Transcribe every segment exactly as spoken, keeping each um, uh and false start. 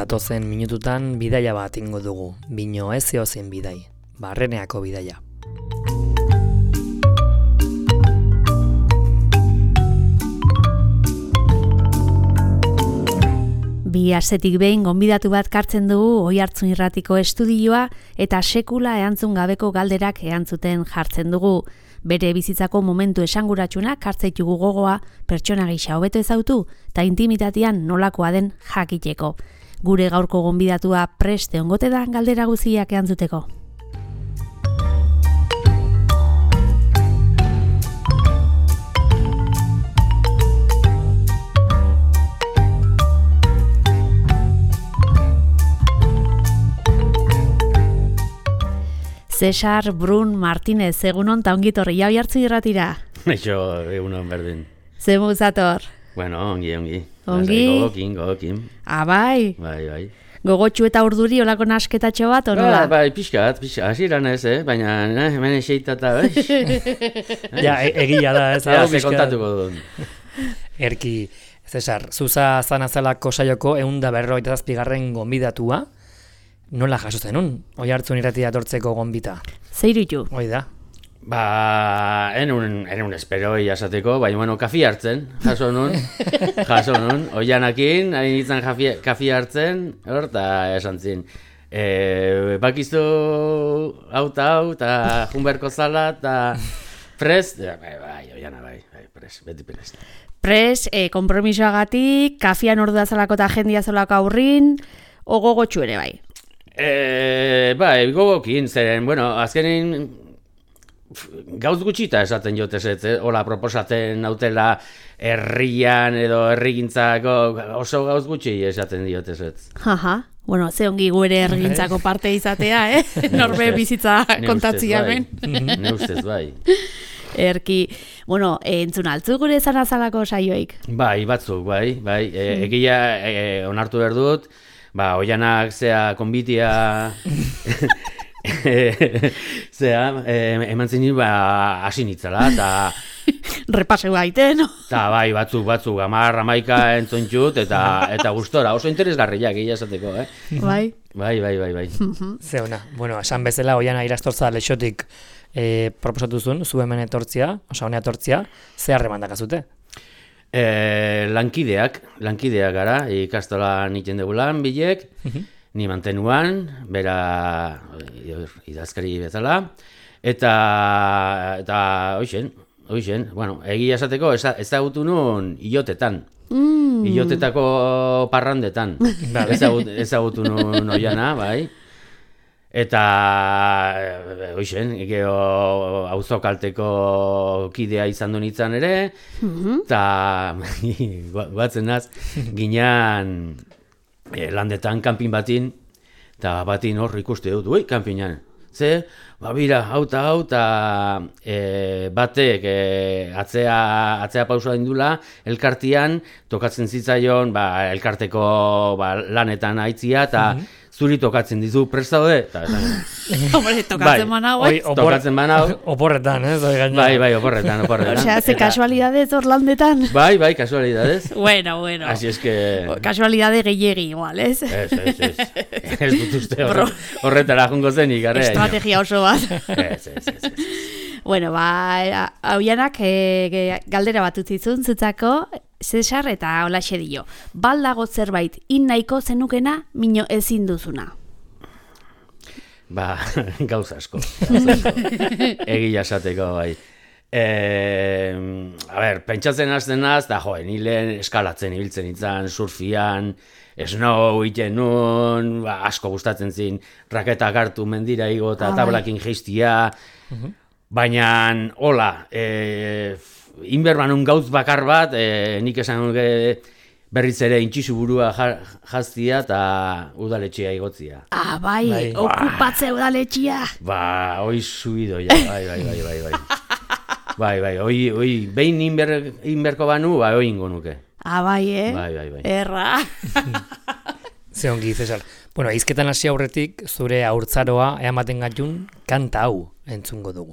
datozen minututan bidaia bat ingo dugu, bino ez eozein bidai, Barreneako bidaia. Bi astetik behin gonbidatu bat kartzen dugu Oihartzun Irratiko estudioa eta sekula erantzun gabeko galderak erantzuten jartzen dugu. Bere bizitzako momentu esanguratsunak hartzaitugu gogoa, pertsona gisa hobeto ezautu eta intimitatean nolakoa den jakiteko. Gure gaurko gonbidatua prest egongote da galdera guztiak erantzuteko. Cesar Brun Martínez, egunon ta ongi torri ja Oihartzun Irratira. Eixo, egunon berdin. Ze muzator? Bueno, ongi, ongi. Ongi? Gogokin, gogokin. Ah, bai? Bai, bai. Gogotxu eta urduri olako nasketatxo bat, ono da? Ba, bai, pixkat, pixkat, hasieran ez, eh? Baina, eh, hemen eseitata, bai? Ja, e- egia da, ez? Ja, hau ze pixka- kontatuko dut. Erki, Cesar, zuza zanazelako saioko ehun eta berrogeita zazpigarren gonbidatua, nola jaso zenun, Oihartzun Irratia etortzeko gonbita? Zeirutu? Hoi da. Ba, enun, enun esperoi jasateko, baina, bueno, kafi hartzen, jaso nun, jaso nun, oianakin, hain izan kafi, kafi hartzen, hor, eta esan zin, e, bakiztu hau eta hau, eta junberko zala, eta prest, ja, bai, bai, oiana, bai, bai, prest, beti prest. Pres, eh, kompromisoagatik, kafian ordua zalako eta jendia zolako aurrin, ogogotxu ere bai. E, bai, gogokin, zeren, bueno, azkenin gauz gutxita esaten jotez, ez, hola proposatzen nautela herrian edo herrigintzako oso gauz gutxi esaten diotez, ez. Haha, bueno, ze ongi gu ere ergintzako parte izatea, eh? Norbe bizitza kontatzia hemen. Ne ustez, bai. Erki, bueno, eh, entzun altzu gure zanazalako saioik. Bai, batzuk, bai, bai. E, egia e, onartu behar dut, ba, oianak zea konbitia zea, e, eman zinin, ba, hasi nitzala, eta Repaseu gaiten, no? Ta bai, batzuk, batzuk, amar, amaika entzontxut, eta eta gustora, oso interesgarriak egia esateko, eh? Bai. Bai, bai, bai, bai. Ze ona, bueno, esan bezala Oiana irastortza lexotik e, proposatu zuen, zu hemen etortzia, osa honea etortzia, ze harreman dakazute? E, lankideak, lankideak gara, ikastola niten dugu lan, bilek, ni mantenuan, bera idazkari bezala, eta, eta hoixen, hoixen, bueno, egia esateko ezagutu nun iotetan, mm. iotetako parrandetan, ezagut, ezagutu nun Oiana, bai, eta hoixen, geho auzokalteko kidea izan du nintzen ere, eta guatzen naz, ginean e, landetan kanpin batin, eta batin hor ikuste dut, ui, kanpinan, ze, ba, bira, hau eta hau, eta e, batek e, atzea, atzea pausa indula, elkartian, tokatzen zitzaion, ba, elkarteko ba, lanetan aitzia, eta zuri tokatzen dizu, prest daude? Hombre, tokatzen manau, eh? Tokatzen manau. Oporretan, ez? Bai, bai, oporretan, oporretan. Osea, ze kasualidadez Orlandetan. Bai, bai, kasualidadez. Bueno, bueno. Así es que... Kasualidade gehiegi igual, ez? Ez, ez, ez. Ez dut uste horretara jungo zenik, arrea. Estrategia oso bat. Ez, ez, ez, ez. Bueno, ba, Oianak e, galdera bat utzizun zutzako, Cesar eta holaxe dio. Baldago zerbait in nahiko zenukena, mino ezin duzuna. Ba, gauza asko. Gauza asko. Egia esateko, bai. E, a ber, pentsatzen hasten naz, da jo, ni lehen eskalatzen ibiltzen itzan, surfian, snow iten nun, ba, asko gustatzen zin, raketak hartu mendira igo eta ah, tablakin geistia, baina, hola, e, inberban un gauz bakar bat, e, nik esan nuke berriz ere intxizu burua jaztia eta udaletxea igotzia. Ah, bai, bai. Okupatze udaletxea. Ba, hoi subido, ja, bai, bai, bai, bai, bai. Bai, bai, hoi, hoi, behin inber, inberko banu, ba, hoi ingo nuke. Ah, bai, eh? Bai, bai, bai. Erra. Ze ongi, Cesar. Bueno, izketan hasi aurretik, zure haurtzaroa eamaten gatun, kanta hau entzungo dugu.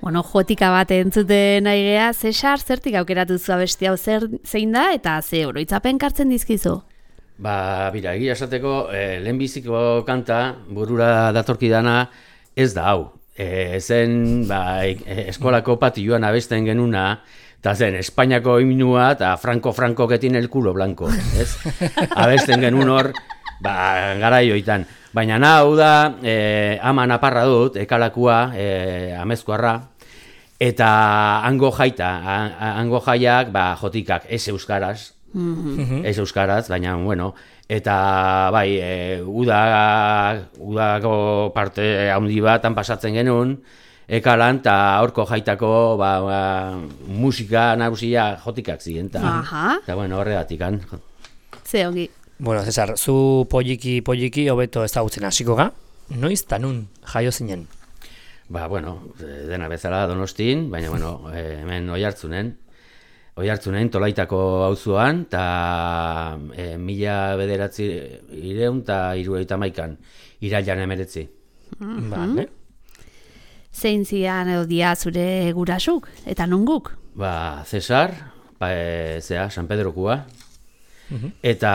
Bueno, jotika bat entzuten nahi gea, Cesar, zertik aukeratu zu abesti hau zer zein da eta ze oroitzapen kartzen dizkizu? Ba, bira, egia esateko, eh, lehenbiziko kanta, burura datorkidana, ez da hau. E, zen, ba, e, eskolako patioan abesten genuna, eta zen, Espainiako himnua eta Franco-Franco ketin el culo blanco, ez? Abesten genuen hor, ba, garaioitan. Baina hau da, e, ama naparra dut, ekalakua, e, amezkoarra, eta hango jaita, a, hango jaiak, ba, jotikak, ez euskaraz, mm-hmm. ez euskaraz, baina, bueno, eta bai, e, uda, udako parte handi batan pasatzen genuen, ekalan, eta aurko jaitako ba, ba, musika nagusia jotikak ziren, eta bueno, horregatik. Ze ongi. Bueno, Cesar, zu poliki, poliki, hobeto ezagutzen hasiko ga, noiz ta nun jaio zinen? Ba, bueno, dena bezala Donostin, baina, bueno, hemen Oiartzunen, Oiartzunen, Tolaitako auzoan, eta e, mila bederatzi ireun eta hirurogeita hamaikan irailan emeretzi. Mm-hmm. Vale. Zein zian edo dia zure gurasuk, eta nonguk? Ba, Cesar, ba, e, zea, San Pedrokua, uh-huh. eta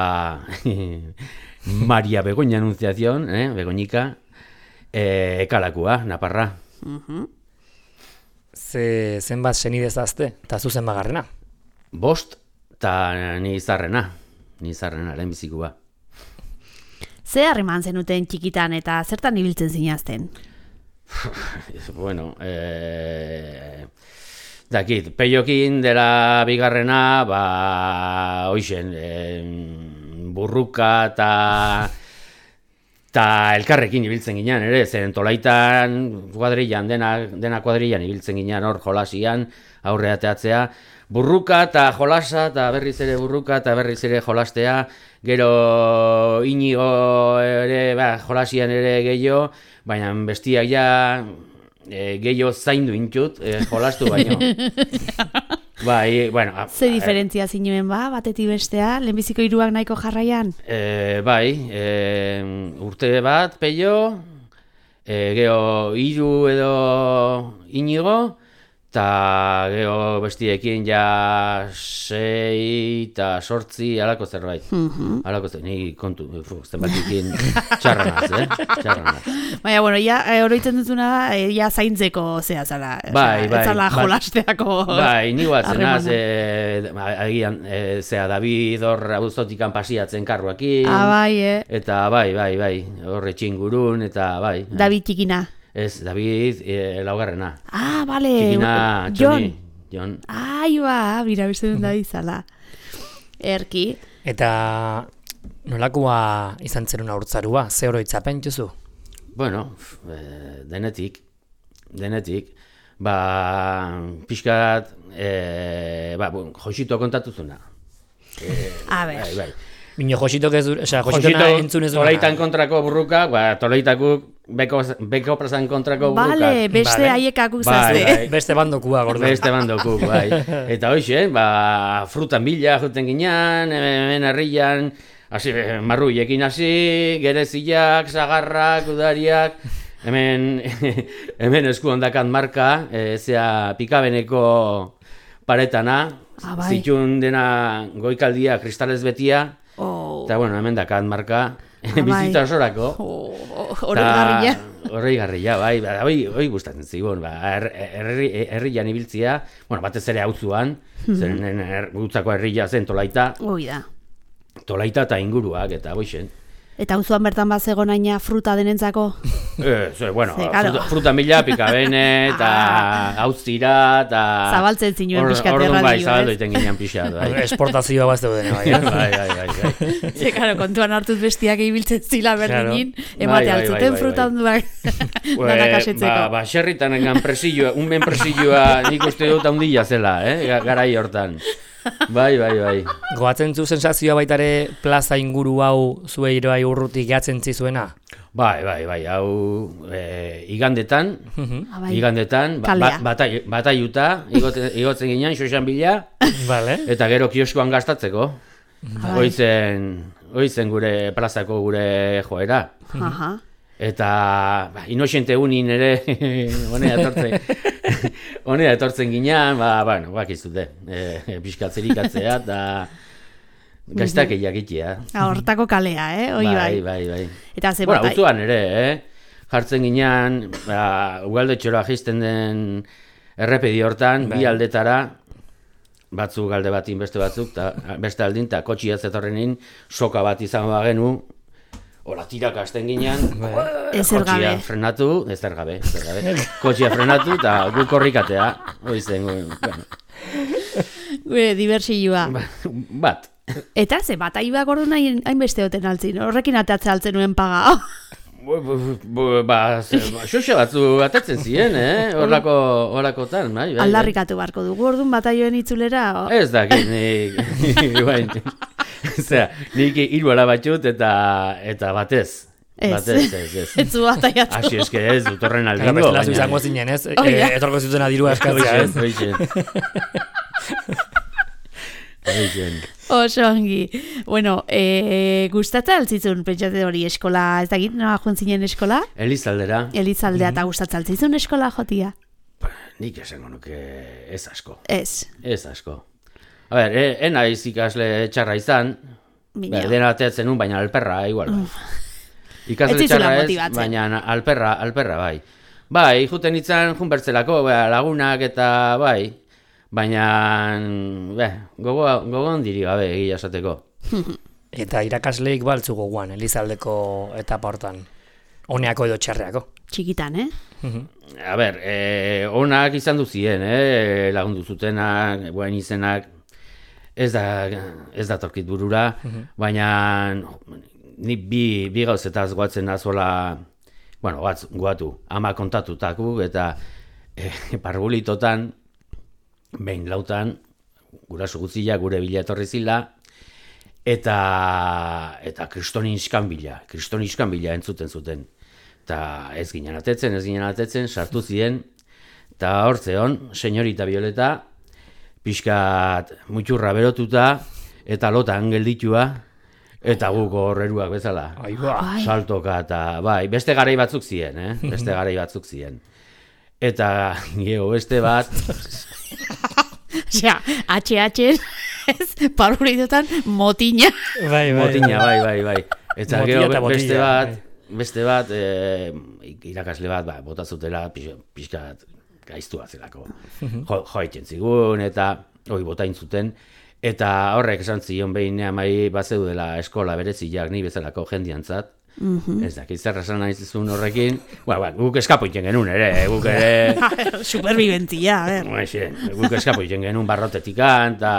Maria Begoña Anunciación, eh, Begoñika, e, ekalakua, naparra. Uh-huh. Ze, zenbat senidez azte, eta zu zenbagarrena? Bost, eta ni izarrena, ni izarrena, lehenbizikua. Ze harreman zenuten txikitan eta zertan ibiltzen zinazten? Bueno, eh, dakit, peiokin dela bigarrena, ba, hoixen, eh, burruka eta eta elkarrekin ibiltzen ginean, ere, zen Tolaitan, kuadrillan, dena, dena kuadrillan ibiltzen ginean, hor jolasian, aurrea teatzea, burruka eta jolasa, eta berriz ere burruka eta berriz ere jolastea, gero Inigo ere, ba, jolasian ere gehiago, baina bestiak ja e, gehiago zaindu intut, e, jolastu baino. Bai, bueno, a, ze diferentzia zinuen ba, batetik bestea, lehenbiziko hiruak nahiko jarraian? E, bai, e, urte bat, peio, e, geho hiru edo Inigo, eta geho bestiekin ja sei eta sortzi alako zerbait. Mm-hmm. Alako zerbait, ni kontu, zenbatikin txarranaz, eh? Txarranaz. Baina, bueno, ja, oroitzen dutuna da, ja zaintzeko zea zala. Bai, bai. Ez zala jolasteako. Bai, ni guatzen naz, e, agian, e, zea, David hor auzotikan pasiatzen karruakin. Ah, bai, eh? Eta bai, bai, bai, horre txingurun, eta bai. David txikina. Ez, David, e, laugarrena. Ah, bale. Txikina, Txoni. Jon. Ai, ba, bira beste duen David zala. Erki. Eta nolakoa izan zen una urtzarua, ze oroitzapen juzu? Bueno, e, denetik, denetik, ba, pixkat, e, ba, bon, Josito kontatuzuna. E, A ber. Bai, bai. Mino Jositok ez du, oza, Jositona entzun ez du. Toleitan kontrako burruka, ba, Toleitakuk beko, beko prasan kontrako burruka. Bale, beste vale. Haiekakuk Bai, zazte. bai. Beste bandokua, gordo. Beste bandokuk, bai. Eta hoxe, ba, frutan bila juten ginean, hemen herrian, hasi, marruiekin hasi, gereziak, sagarrak, udariak, hemen, hemen esku ondakan marka, e, zea pikabeneko paretana, ah, bai. zitun dena goikaldia, kristalez betia, Oh. eta bueno, hemen dakat marka, ah, bizitza osorako. Oh, horregarria. Horregarria, bai, bai, hoi, hoi gustatzen zigun, ba, herrian herri ibiltzia, bueno, batez ere auzuan, mm-hmm. zen er, gutzako herria zen Tolaita, Ui da. Tolaita eta inguruak, eta boixen. Eta auzoan bertan bat zegonaina fruta denentzako? Eh, so, bueno, Ze, claro. fruta, fruta mila, pikabene, eta autzira, eta... Zabaltzen zinuen pixkat erradio, Orduan bai, ez? zabaldu iten ginean pixat, bai. Esportazioa bazte dene, bai. bai, bai, bai, bai. Ze, claro, kontuan hartuz bestiak ibiltzen zila berdinin, Claro. emate Bai, bai, altzuten bai, fruta bai. onduak danak asetzeko. Ba, ba, xerritan engan presilloa, unben presilloa nik uste dut handila zela, eh, garai hortan. Bai, bai, bai. Goatzen zu sensazioa baitare plaza inguru hau zue iroai urrutik gehatzen zizuena? Bai, bai, bai, hau e, igandetan, Ah, bai. igandetan, ba, Kalea. batai, bataiuta, igotzen, igotzen ginean, xoxan bila, Vale. eta gero kioskoan gastatzeko. Bai. Hoizen, hoizen gure plazako gure joera. Aha. Eta ba, inozente unin ere honea etortzen, honea etortzen ginean, ba, bueno, bakizute, e, pixkatzerikatzea, eta gaiztak egiakitea. Hortako kalea, eh? Oi, bai, bai, bai, bai. Eta ze bueno, botai. auzoan ere, eh? Jartzen ginean, ba, Ugaldetxora jisten den errepedi hortan, bai. Bi aldetara, batzuk alde batin beste batzuk, ta, beste aldin, eta kotxia zetorrenin, soka bat izango bagenu, hola, tiraka hasten ginean, ezer kotxia gabe. frenatu, ezer gabe, ezer gabe, kotxia frenatu, eta gu korrikatea, oizen, bueno. Gure diversioa. Bat. Eta ze bat aibak ordu nahi hainbeste hoten altzin, horrekin atatze altzen nuen paga. Ba, xoxe batzu atatzen ziren, eh? Horlako, horlakotan, bai, bai. Aldarrikatu barko dugu, orduan bataioen itzulera. Ez dakit, nik, bai, zera, nik hiru ala batxut eta, eta batez. Ez, batez, ez, ez. Ez zu bataiatu. Asi, eske ez, dut horren aldingo. Gara bestela zu izango zinen, ez? Oh, yeah. Etorko zuten adirua eskatzea, ez? Oixen. Oso ongi. Bueno, e, gustatza altzizun, pentsate hori eskola, ez dakit, noa joan zinen eskola? Elizaldera. Elizaldea eta gustatza altzizun eskola jotia? Nik esango nuke ez asko. Ez. Ez asko. A ber, e, enaiz ikasle txarra izan, ber, dena ateatzen nun, baina alperra, igual. Ikasle txarra ez, baina alperra, alperra, bai. Bai, juten itzan, junbertzelako, lagunak eta bai, baina be, gogo, gogo ondiri gabe egia esateko. Eta irakasleik baltzu goguan, Elizaldeko etapa hortan. Oneako edo txarreako. Txikitan, eh? A ber, e, onak izan duzien, eh? Lagundu zutenak, buen izenak, ez da, ez da torkit burura, baina ni bi, bi gauzetaz guatzen azola, bueno, guatz, guatu, ama kontatutaku, eta e, pargulitotan, behin lautan, guraso guzila, gure bila etorri zila, eta, eta kristonin iskanbila, kristonin iskanbila entzuten zuten. Eta ez ginen atetzen, ez ginen atetzen, sartu ziren, eta hor zeon, senyorita Violeta, pixkat mutxurra berotuta, eta lotan gelditua, eta guk horreruak bezala. Aiba. Saltoka eta, bai, beste garai batzuk ziren, eh? Beste garai batzuk ziren. Eta, gero, beste bat... Osea, H H ez, paruritotan motina. Bai, bai. Motina, bai, bai, bai. Eta gero, eta beste botilla, bat, bai. beste bat, e, irakasle bat, ba, bota zutela, pixkat gaiztua zelako. Jo, joaitzen zigun, eta hoi botain zuten, eta horrek esan zion behin amai bazeudela eskola bereziak ni bezalako jendiantzat. Mm-hmm. Ez dakit zer esan nahi zizun horrekin, bueno, bueno, guk eskapo iten genuen ere, guk ere... Superviventzia, a ver. Bueno, guk eskapo iten genuen barrotetikan, eta...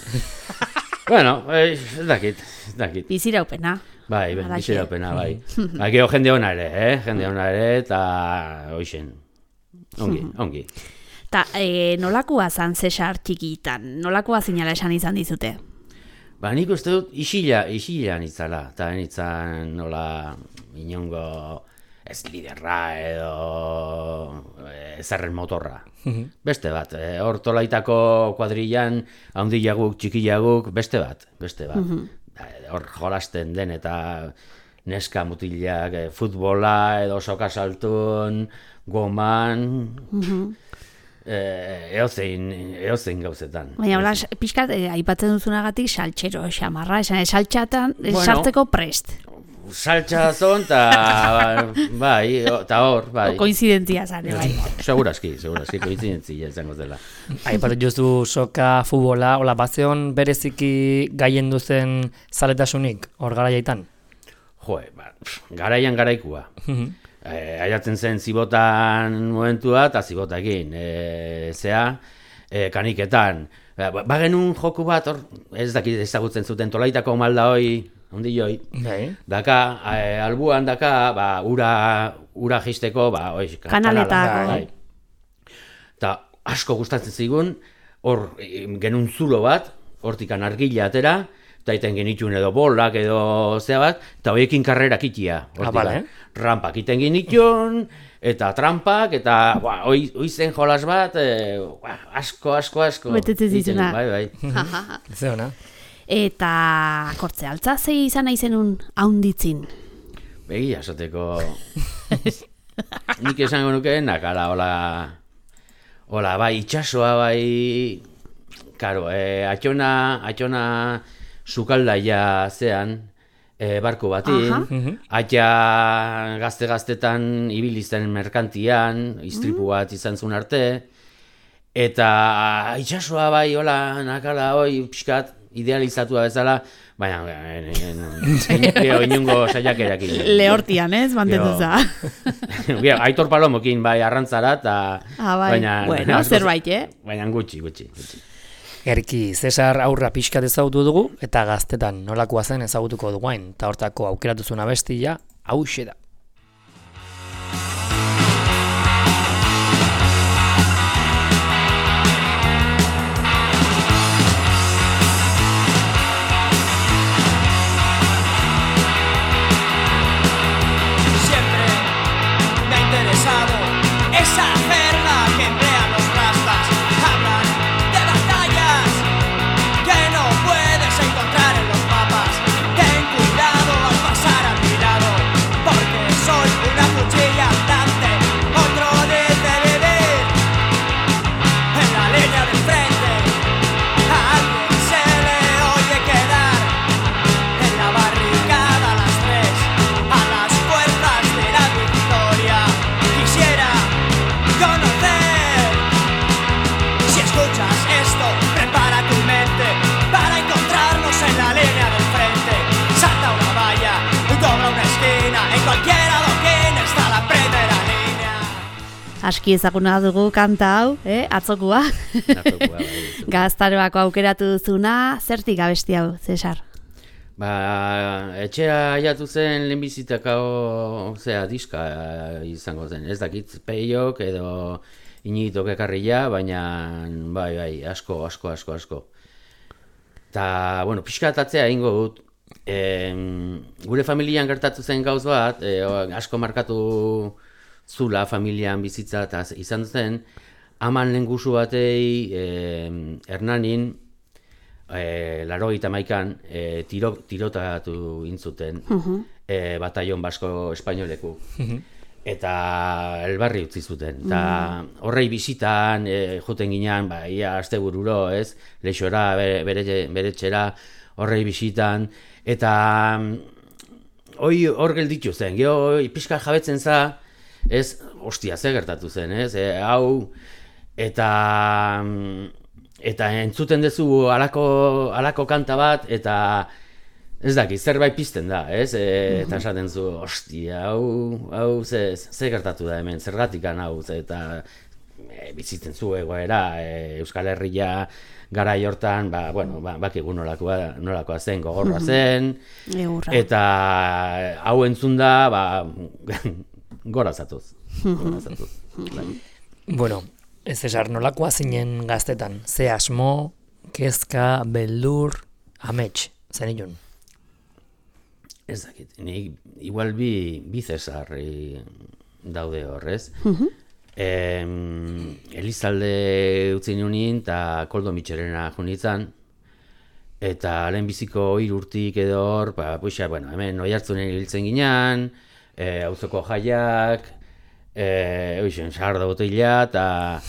Bueno, ez dakit, ez dakit. Biziraupena. Bai, biziraupena, bai. Gero jende ona ere, eh? Jende ona ere, eta hoixen. Ongi, ongi. Ta, e, nolakoa zan Cesar txikitan? Nolakoa zinala esan izan dizute? Ba, nik uste dut isila, isila nitzala, eta nitzan nola inongo ez liderra edo ezerren motorra. Beste bat, e, hor tolaitako kuadrillan, haundilaguk, txikilaguk, beste bat, beste bat. Hor jolasten den eta neska mutilak, e, futbola edo sokasaltun, goman... Eh, eozein, eozein gauzetan. Baina, hola, pixkat, eh, aipatzen duzunagatik saltxero, xamarra, esan, saltxatan, Bueno, sartzeko prest. Saltxa zon, eta bai, eta hor, bai. O koinzidentzia zane, bai. Segurazki, segurazki, koinzidentzia izango dela. Aipatu jozu soka, futbola, hola, bazeon bereziki gaien duzen zaletasunik, hor garaiaitan? Jo, ba, garaian garaikua. Eh, aiatzen zen zibotan momentua eta zibotakin, eh, zea, eh, kaniketan. Ba, ba genuen joku bat, hor, ez dakit ezagutzen zuten tolaitako malda hoi, ondi joi. Bai. Daka, eh, albuan daka, ba, ura, ura jisteko, ba, oi, Kanaletako. Bai. Eta asko gustatzen zigun, hor eh, genuen zulo bat, hortikan argila atera, eta iten genitxun edo bolak edo zea bat, eta horiekin karrerak itia. Ah, bale. Rampak iten genitxun, eta trampak, eta hoi zen jolas bat, e, ba, asko, asko, asko. Betetzen zizuna. Bai, bai. Zeona. Eta kortze altza zei izan naizenun haunditzin? Begia esateko... Nik esango nuke, nakala, hola... Hola, bai, itxasoa, bai... Karo, eh, atxona, atxona sukaldaia zean, eh, barko batin, atxa gazte-gaztetan ibilizten merkantian, istripu bat izan zuen arte, eta itxasoa bai, hola, nakala, hoi, pixkat, idealizatua bezala, baina, inungo saiakerak egin. Lehortian, ez, mantenduza. Aitor Palomokin, bai, arrantzara, eta... Ah, bai, baina, bueno, zerbait, eh? Baina gutxi, gutxi, gutxi. Gerki, Cesar aurra pixkat ezagutu dugu, eta gaztetan nolakoa zen ezagutuko duguain, eta hortako aukeratuzun abestia, hauxe da. Aski ezaguna dugu kanta hau, eh? Atzokua. Atzokua, bai. Gaztaroako aukeratu duzuna, zertik abesti hau, Cesar? Ba, etxera jatu zen lehenbizitakao, zera, diska izango zen. Ez dakit peiok edo inigitok ekarria, baina, bai, bai, asko, asko, asko, asko. Ta, bueno, pixkatatzea ingo dut, e, gure familian gertatu zen gauz bat, e, asko markatu zula familian bizitza eta izan zen, aman lengusu batei eh, Hernanin, eh, larogeita hamaikan, eh, tiro, tirotatu intzuten, uh-huh. eh, bataion basko espainoleku. Uh-huh. Eta elbarri utzi zuten. Eta uh-huh. horrei bisitan, eh, joten ginean, ba, ia astebururo, ez? Leixora, bere, bere txera, horrei bisitan. Eta hoi hor gelditu zen, geho pixka jabetzen za, ez, ostia, ze gertatu zen, ez, e, hau, eta, eta entzuten duzu alako, alako kanta bat, eta ez daki, zerbait pizten da, ez, e, eta esaten zu, ostia, hau, hau, ze, ze gertatu da hemen, zergatikan hau, ze, eta e, bizitzen zu egoera, e, Euskal Herria garai hortan, ba, bueno, ba, bakigu nolakoa, nolakoa zen, gogorra zen, eta hau entzun da, ba, gora zatuz. Gora zatuz. Bueno, ez Cesar, nolakoa zinen gaztetan? Ze asmo, kezka, beldur, amets, zen ilun? Ez dakit, ni igual bi, bi Cesar e, daude horrez. Uh-huh. E, Elizalde utzi nionin eta Koldo Mitxerena junitzen. Eta lehenbiziko hiru urtik edo hor, ba, puxa, bueno, hemen Oiartzunen hiltzen ginean, E, auzoko jaiak, e, oixen, sarda botila, eta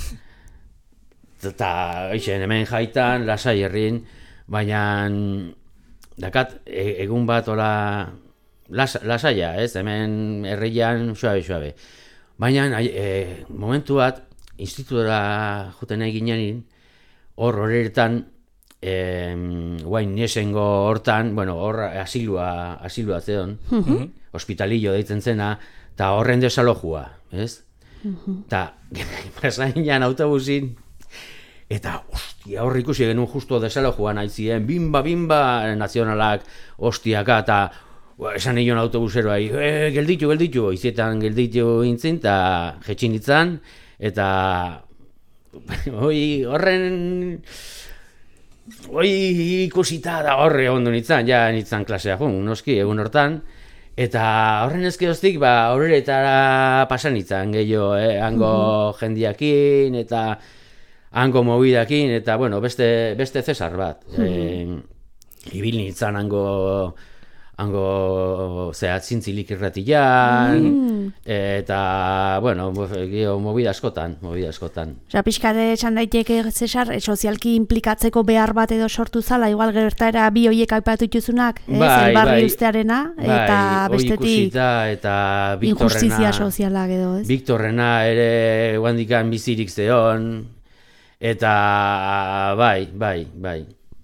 eta oixen, hemen jaitan, lasai herrin, baina dakat, e, egun bat ola las, lasaia, ez, hemen herrian suabe, suabe. Baina e, momentu bat, institutora juten egin ginen, hor horretan, e, guain nesengo hortan, bueno, hor asilua, asilua zeon, uh-huh. Hospitalillo deitzen zena, eta horren desalojua, ez? Eta, uh-huh. pasainian autobusin, eta, ostia, hor ikusi genuen justu desalojuan aitzien, bimba, bimba, nazionalak, ostiaka, eta, esan nion autobuseroai, e, gelditu, gelditu, izietan gelditu intzin, eta jetxin itzan, eta, hoi, horren, hoi ikusita da horre ondo nintzen, ja nintzen klasea jun, noski, egun hortan, eta horren ezkeroztik, ba, horretara pasan nintzen gehiago, eh? Hango mm-hmm. jendiakin, eta hango mobidakin, eta, bueno, beste, beste Cesar bat. Mm-hmm. E, ibil nintzen hango, hango zea zintzilik irratian, Mm. eta, bueno, gio, mobida askotan, mobida askotan. Osa, pixkade esan daiteke, Cesar, e, sozialki implikatzeko behar bat edo sortu zala, igual gertaera bi hoiek aipatu dituzunak, ez? Bai, Elbarri bai. ustearena, eta Bai, hoi bestetik ikusita, eta injustizia Viktorrena, sozialak edo, ez? Viktorrena ere guandikan bizirik zeon, eta bai, bai, bai.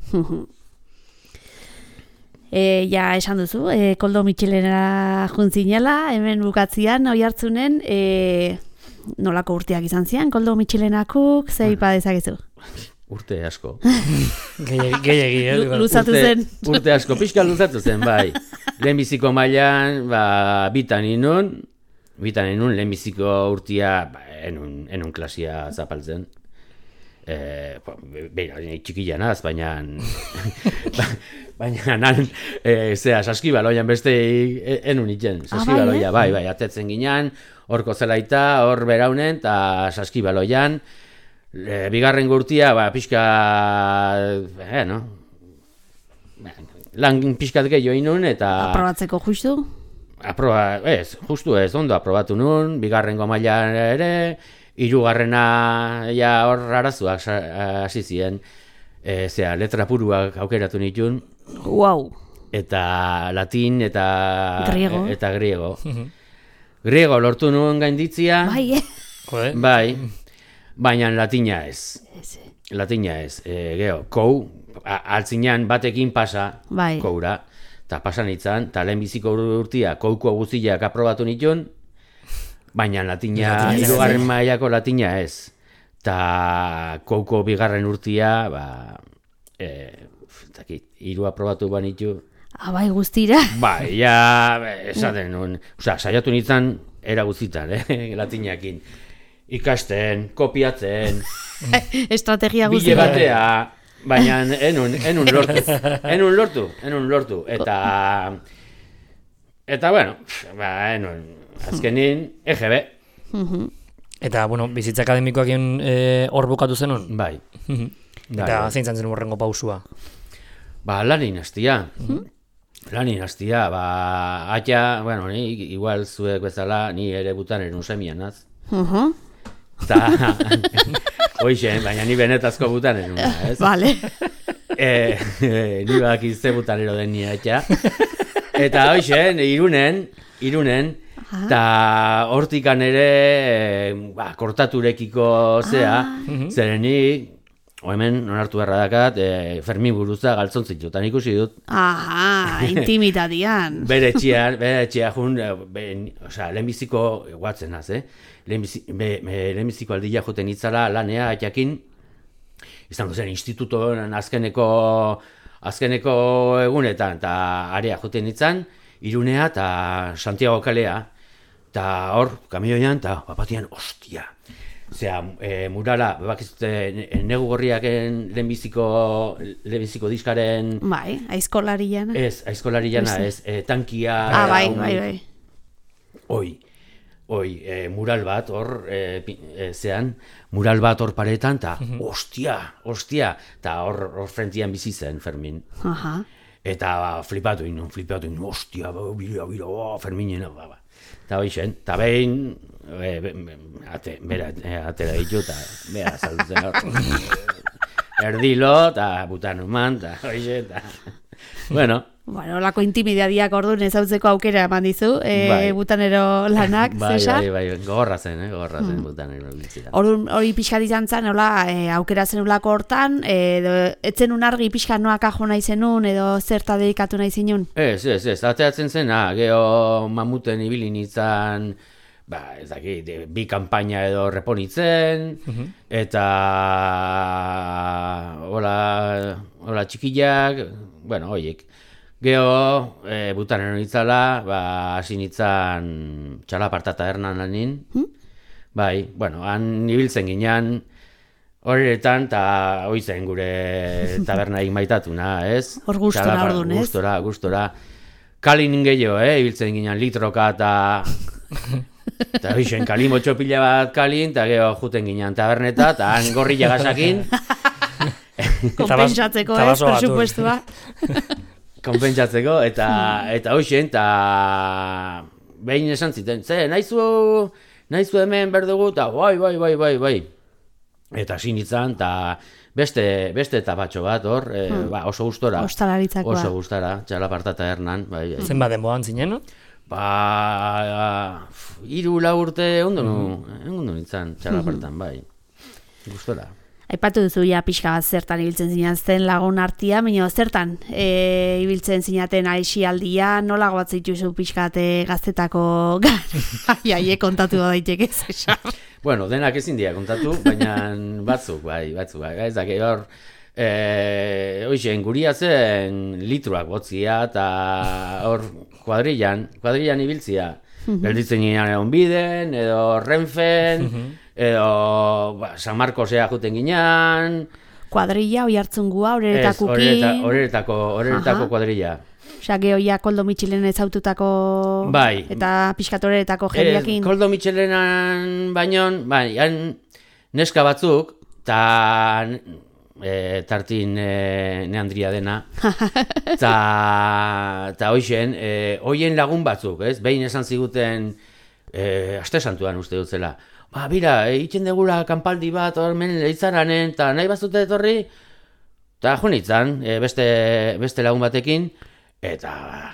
E, ja, esan duzu, e, Koldo Mitxelenera juntzinela, hemen bukatzian, oi hartzunen, e, nolako urteak izan zian, Koldo Mitxelenakuk, zei pa dezakezu? Urte asko. Gehiagi, eh? Lu- Luzatu urte, zen. Urte asko, pixka luzatu zen, bai. Lehenbiziko mailan, ba, bitan inun, bitan inun, lehenbiziko urtia, ba, enun, enun klasia zapaltzen. Eh, beira, txikila naz, baina baina nan, e, zera, saskibaloian beste enun itzen, saskibaloia, Ah, bai, bai, atetzen ginean, horko zelaita, hor beraunen, eta saskibaloian, e, bigarren gurtia, ba, pixka, eh, no? Lan pixkat gehiago inun, eta... Aprobatzeko justu? Aproba, ez, justu ez, ondo aprobatu nun, bigarrengo mailan ere, hirugarrena ja hor arazoak hasi ziren, e, zera, letra puruak aukeratu nitun, Wow. eta latin eta Griego. eta griego. Griego lortu nuen gainditzia, Bai, eh? Jode. bai, baina latina ez. Ez, eh. Latina ez, e, geho, kou, a- altzinean batekin pasa, Bai. koura, eta pasan itzan, eta lehenbiziko urtia kouko guztiak aprobatu nitun, baina latina, Latina ez. hirugarren mailako latina ez. Ta kouko bigarren urtia, ba, e, zakit, hiru aprobatu banitu. Ah, bai, guztira. Bai, ja, esaten nun, osea, saiatu nintzen era guztitan, eh, latinakin. Ikasten, kopiatzen, Estrategia bile guztira. batea, baina enun, enun lortu, enun lortu, enun lortu, eta, eta bueno, ba, enun, azkenin, E G B, Eta, bueno, bizitza akademikoak eh, hor bukatu zenun? bai, Eta bai. zein zen horrengo pausua? Ba, lanin hastia, lanin hastia, ba, atia, bueno, ni, igual zuek bezala, ni ere butan erun semian naz, Uh-huh. eta, hoixen, baina ni benetazko butan erun, ez? Vale. E, e, ni badakiz ze butanero den ni aita. Eta hoixen, irunen, irunen, eta hortikan ere, e, ba, kortaturekiko zea, zerenik, o hemen, onartu beharra dakat, e, Fermin Guruza galtzon zitutan ikusi dut. Aha, intimitadian. Bere etxean, bere etxean jun, e, be, osea, lehenbiziko, guatzen naz, eh? Lehenbizi, be, be, lehenbiziko aldia joten itzala lanea jakin, izango zen institutoen azkeneko, azkeneko egunetan, eta area joten itzan, Irunea eta Santiago kalea, eta hor, kamioian, eta bapatian, ostia, Zea, e, murala, bakizute, negu gorriaken lehenbiziko, lehenbiziko diskaren... Bai, aizkolariana. Ez, aizkolariana, ez, e, tankia... Ah, bai, un- bai, bai. Oi, oi, e, mural bat hor, e, pi- e, zean, mural bat hor paretan, eta ostia, ostia, eta hor, hor frentian bizi zen, Fermin. Aha. Eta ba, flipatu inun, flipatu inun, ostia, ba, bila, bila, oh, Ferminena, ba, ba. Eta hoixen, eta behin, e, be, be, ate, bera, e, atera ditu, eta bera, salduzen hor. Erdilo, eta butan human, eta hoixen, eta... Bueno, Bueno, olako intimidadiak orduan ezautzeko aukera eman dizu, e, Bai. butanero lanak, bai, Cesar. bai, bai, gogorra zen, eh, gogorra zen butanero biltzira. Orduan hori pixkat izan zen, nola, e, aukera zenulako hortan, e, edo, etzenun argi pixkat noak ajo nahi zenun, edo zerta dedikatu nahi zinun. Ez, ez, ez, ateatzen zena, geho mamuten ibili nintzen, ba, ez dakit, e, bi kanpaina edo reponitzen, eta hola, hola txikiak, bueno, hoiek. Geho, e, butanero nintzala, ba, hasi nintzen txalaparta tabernan lanin, bai, bueno, han ibiltzen ginean, horretan, eta hoi zen gure tabernaik maitatuna, ez? Hor gustora Txalapar- orduan, ez? Gustora, gustora. Kalin gehiago, eh? Ibiltzen ginean litroka eta... Eta hoixen, kalimotxo pila bat kalin, eta geho juten ginean taberneta, eta han gorrilla gasakin. Konpensatzeko, ez, tabaso bat, presupuestua. konpentsatzeko, eta eta hoxen, eta behin esan ziten, ze, nahizu, nahizu hemen berdugu, eta bai, bai, bai, bai, bai. Eta hasi nintzen, eta beste, beste etapatxo bat, hor, e, hmm. ba, oso gustora. Ostalaritzakoa. Oso gustara, txalaparta eta hernan. Bai, bai. Zenbat denboan zinen, no? Ba, hiru lau urte ondo mm. ondo nintzen txalapartan, bai. Gustora. Aipatu duzu ja pixka bat zertan ibiltzen zinazten lagun artia, baina zertan e, ibiltzen zinaten aisialdia, nola goatzen dituzu pixka bat gaztetako gaiaie kontatu da daiteke zesan. Bueno, denak ezin dira kontatu, baina batzuk, bai, batzuk, bai, ez daki hor, e, oixen, guria zen litruak botzia, eta hor kuadrillan, kuadrillan ibiltzia, gelditzen ginean egon biden, edo Renfen, edo ba, San Marcosea juten ginean. Kuadrilla, oi hartzungua, horeretakukin. Ez, horeretako, horeretako kuadrilla. Osa, gehoia Koldo Mitxelen ezaututako bai. Eta pixkatoreretako jendeakin. Koldo Mitxelenan bainon, bai, han neska batzuk, eta e, tartin e, neandria dena, eta hoixen, e, hoien lagun batzuk, ez? Behin esan ziguten, e, aste santuan uste dut zela, ba, bira, egiten degula kanpaldi bat, hor men leitzaranen, eta nahi bazute etorri, eta jo nintzen, e, beste, beste lagun batekin, eta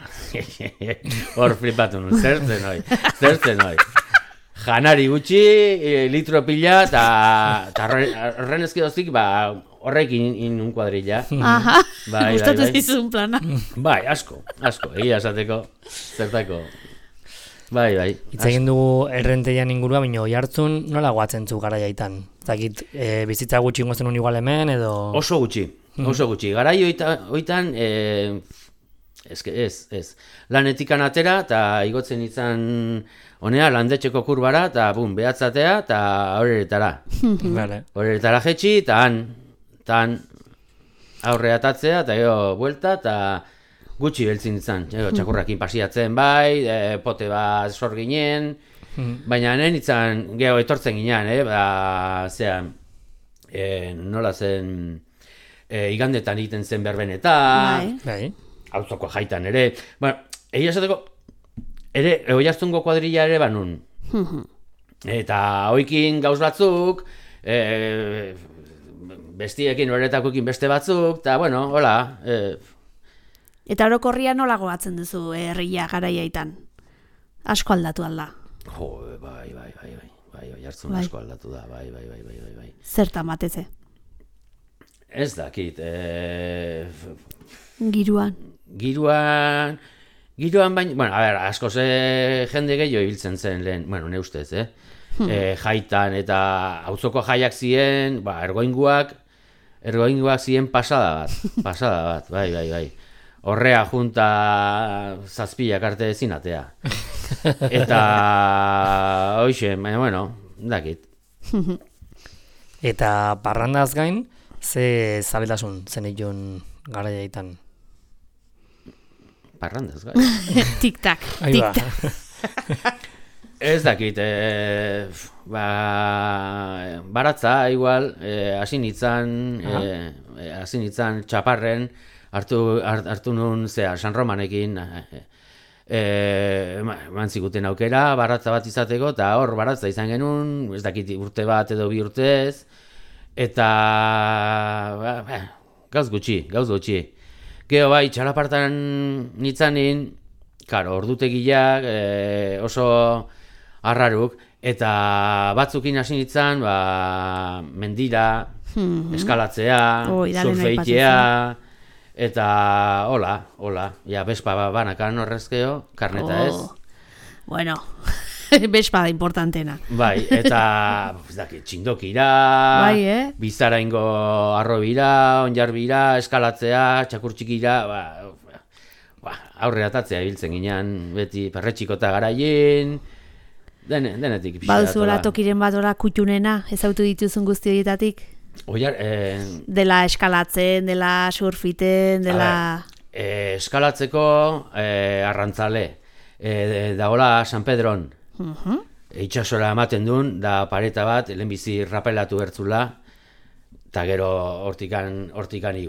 hor flipatu nun, zertzen hoi, zertzen hoi. Janari gutxi, e, litro pila, eta horren ezkidozik, ba, horrekin inun kuadrilla. Aha, bai, gustatu bai, bai. zizun plana. Bai, asko, asko, egia esateko, zertako. Bai, bai. Hitz egin dugu errenteian ingurua, baina oihartzun nola goatzen zu garaiaitan? Zakit, e, bizitza gutxi ingozen un igual hemen, edo... Oso gutxi, oso gutxi. Garai oitan, e, ez, ez, ez. Lanetikan atera, eta igotzen izan honea, landetxeko kurbara, eta bum, behatzatea, eta horretara. Vale. Horretara jetxi, eta han, eta han aurre atatzea, eta jo, buelta, eta... Gutxi beltzin izan, txakurrakin pasiatzen bai, e, pote bat sor ginen, baina nen izan, geho etortzen ginen, eh, ba, zean, e, nola zen, e, igandetan egiten zen berbeneta, bai. Auzoko jaitan ere, bueno, egia esateko, ere, oihartzungo kuadrilla ere banun, eta oikin gauz batzuk, e, bestiekin horretakoekin beste batzuk, eta bueno, hola, e, Eta orokorria nola goatzen duzu herria garaiaitan? Asko aldatu alda. Jo, bai, bai, bai, bai, bai, bai, hartzun bai. Asko aldatu da, bai, bai, bai, bai, bai. Zertan bateze? Ez dakit, e... Giruan. Giruan, giruan baina, bueno, a ber, asko ze jende gehiago ibiltzen zen lehen, bueno, ne ustez, eh? Hmm. E, jaitan eta auzoko jaiak ziren, ba, ergoinguak, ergoinguak ziren pasada bat, pasada bat, bai, bai, bai. Horrea junta zazpilak arte ezinatea. Eta hoxe, baina, bueno, dakit. Eta parrandaz gain, ze zabeltasun zen itun garaiaitan? Parrandaz gain? Tik-tak, tik-tak. Ez dakit, e, ba, baratza, igual, hasi e, nitzan, e, hasi nitzan txaparren, hartu, hartu nun, zea, San Romanekin, e, e, eman ziguten aukera, baratza bat izateko, eta hor baratza izan genuen, ez dakit urte bat edo bi urtez, eta ba, ba, gauz gutxi, gauz gutxi. Gero bai, txalapartan nitzanin, karo, ordutegiak e, oso arraruk, eta batzukin hasi nitzan, ba, mendira, mm-hmm. eskalatzea, oh, surfeitea, eta hola, hola, ja, bespa banakan horrezkeo, karneta ez. Oh. Bueno, bespa da importantena. Bai, eta ez dakit, txindokira, bai, eh? bizaraingo arrobira, onjarbira, eskalatzea, txakurtxikira, ba, ba, aurre atatzea ibiltzen ginean, beti perretxikota garaien, den, denetik pixka. Baduzuela tokiren bat ora kutxunena, ezautu dituzun guzti horietatik? Oiar, eh, dela eskalatzen, dela surfiten, dela... Eh, eskalatzeko eh, arrantzale. Eh, dagoela San Pedron. Uh-huh. Itxasora ematen duen, da pareta bat, lehenbizi rapelatu bertzula, eta gero hortikan, hortikan igo. Da,